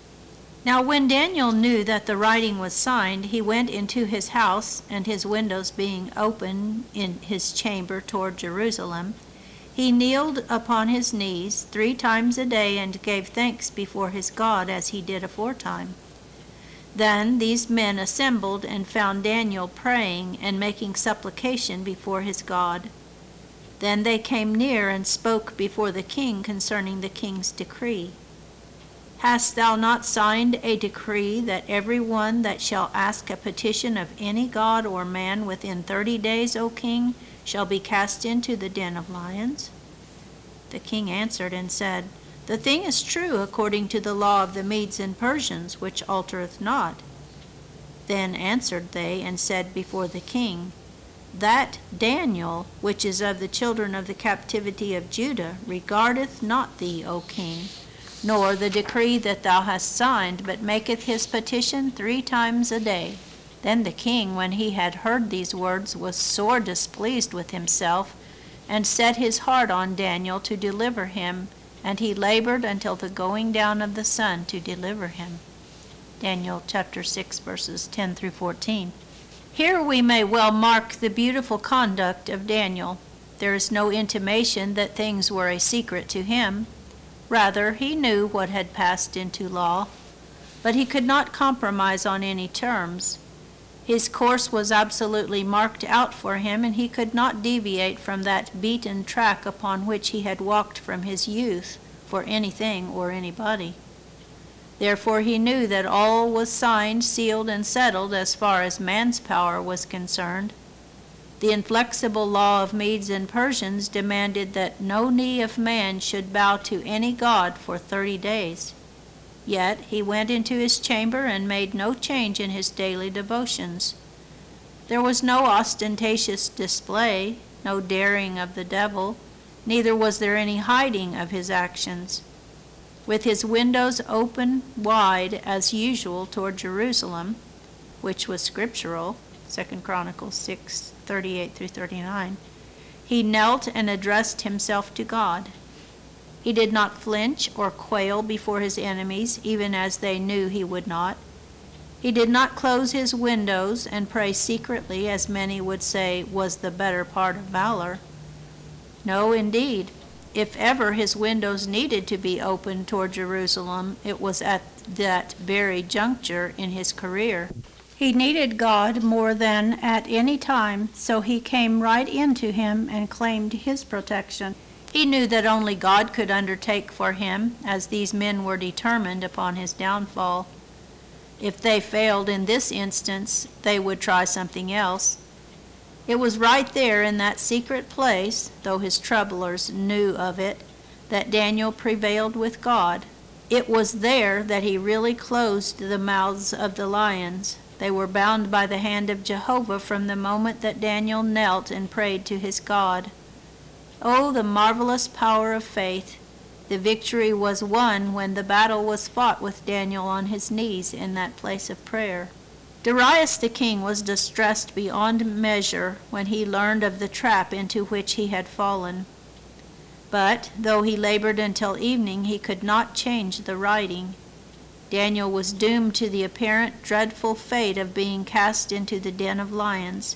Now when Daniel knew that the writing was signed, he went into his house, and his windows being open in his chamber toward Jerusalem, he kneeled upon his knees three times a day and gave thanks before his God as he did aforetime. Then these men assembled and found Daniel praying and making supplication before his God. Then they came near and spoke before the king concerning the king's decree. Hast thou not signed a decree that every one that shall ask a petition of any god or man within thirty days, O king, shall be cast into the den of lions? The king answered and said, The thing is true according to the law of the Medes and Persians, which altereth not. Then answered they and said before the king, That Daniel, which is of the children of the captivity of Judah, regardeth not thee, O king, nor the decree that thou hast signed, but maketh his petition three times a day. Then the king, when he had heard these words, was sore displeased with himself, and set his heart on Daniel to deliver him, and he labored until the going down of the sun to deliver him. Daniel chapter six, verses ten through fourteen. Here we may well mark the beautiful conduct of Daniel. There is no intimation that things were a secret to him. Rather, he knew what had passed into law, but he could not compromise on any terms. His course was absolutely marked out for him, and he could not deviate from that beaten track upon which he had walked from his youth for anything or anybody. Therefore he knew that all was signed, sealed, and settled as far as man's power was concerned. The inflexible law of Medes and Persians demanded that no knee of man should bow to any god for thirty days. Yet he went into his chamber and made no change in his daily devotions. There was no ostentatious display, no daring of the devil, neither was there any hiding of his actions. With his windows open wide as usual toward Jerusalem, which was scriptural, Second Chronicles six, thirty-eight through thirty-nine, he knelt and addressed himself to God. He did not flinch or quail before his enemies, even as they knew he would not. He did not close his windows and pray secretly, as many would say was the better part of valor. No, indeed. If ever his windows needed to be opened toward Jerusalem, it was at that very juncture in his career. He needed God more than at any time, so he came right into him and claimed his protection. He knew that only God could undertake for him, as these men were determined upon his downfall. If they failed in this instance, they would try something else. It was right there in that secret place, though his troublers knew of it, that Daniel prevailed with God. It was there that he really closed the mouths of the lions. They were bound by the hand of Jehovah from the moment that Daniel knelt and prayed to his God. Oh, the marvelous power of faith! The victory was won when the battle was fought with Daniel on his knees in that place of prayer. Darius the king was distressed beyond measure when he learned of the trap into which he had fallen. But, though he labored until evening, he could not change the writing. Daniel was doomed to the apparent dreadful fate of being cast into the den of lions.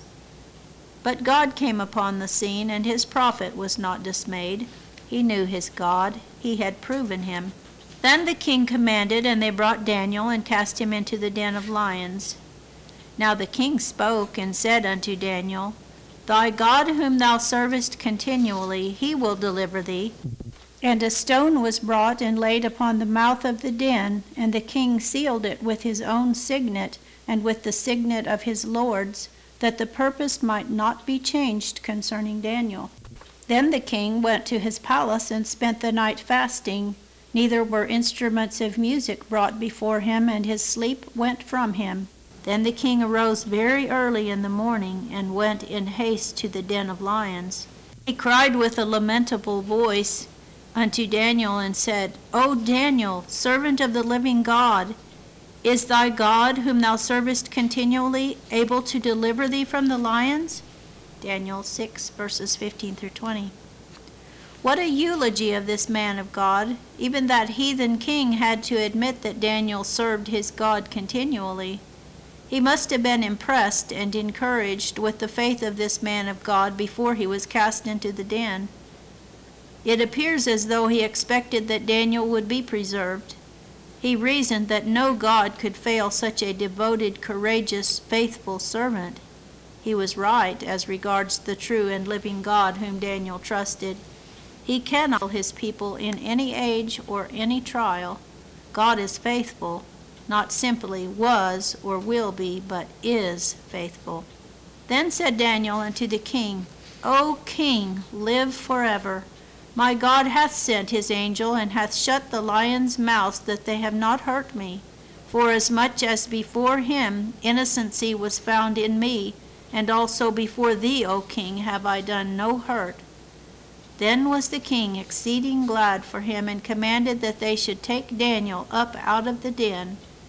But God came upon the scene, and his prophet was not dismayed. He knew his God. He had proven him. Then the king commanded, and they brought Daniel and cast him into the den of lions. Now the king spoke and said unto Daniel, Thy God whom thou servest continually, he will deliver thee. And a stone was brought and laid upon the mouth of the den, and the king sealed it with his own signet and with the signet of his lords, that the purpose might not be changed concerning Daniel. Then the king went to his palace and spent the night fasting. Neither were instruments of music brought before him, and his sleep went from him. Then the king arose very early in the morning and went in haste to the den of lions. He cried with a lamentable voice unto Daniel and said, O Daniel, servant of the living God, is thy God, whom thou servest continually, able to deliver thee from the lions? Daniel six, verses fifteen through twenty. What a eulogy of this man of God! Even that heathen king had to admit that Daniel served his God continually. He must have been impressed and encouraged with the faith of this man of God before he was cast into the den. It appears as though he expected that Daniel would be preserved. He reasoned that no God could fail such a devoted, courageous, faithful servant. He was right as regards the true and living God whom Daniel trusted. He cannot fail his people in any age or any trial. God is faithful, not simply was or will be, but is faithful. Then said Daniel unto the king, O king, live forever. My God hath sent his angel, and hath shut the lions' mouths, that they have not hurt me. Forasmuch as before him innocency was found in me, and also before thee, O king, have I done no hurt. Then was the king exceeding glad for him, and commanded that they should take Daniel up out of the den.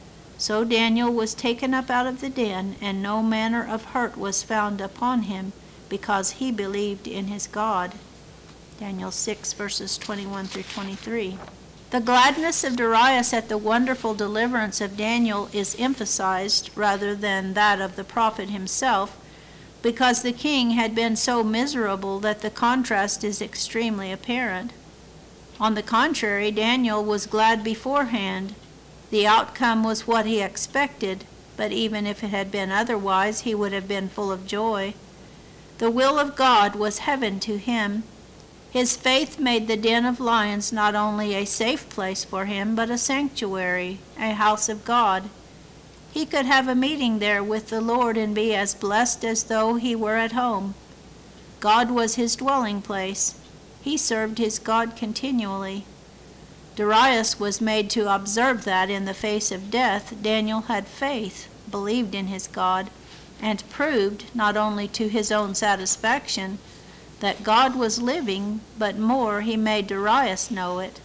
So Daniel was taken up out of the den, and no manner of hurt was found upon him, because he believed in his God. Daniel six, verses twenty-one through twenty-three. The gladness of Darius at the wonderful deliverance of Daniel is emphasized rather than that of the prophet himself, because the king had been so miserable that the contrast is extremely apparent. On the contrary, Daniel was glad beforehand. The outcome was what he expected, but even if it had been otherwise, he would have been full of joy. The will of God was heaven to him. His faith made the den of lions not only a safe place for him, but a sanctuary, a house of God. He could have a meeting there with the Lord and be as blessed as though he were at home. God was his dwelling place. He served his God continually. Darius was made to observe that in the face of death, Daniel had faith, believed in his God, and proved, not only to his own satisfaction, that God was living, but more, he made Darius know it.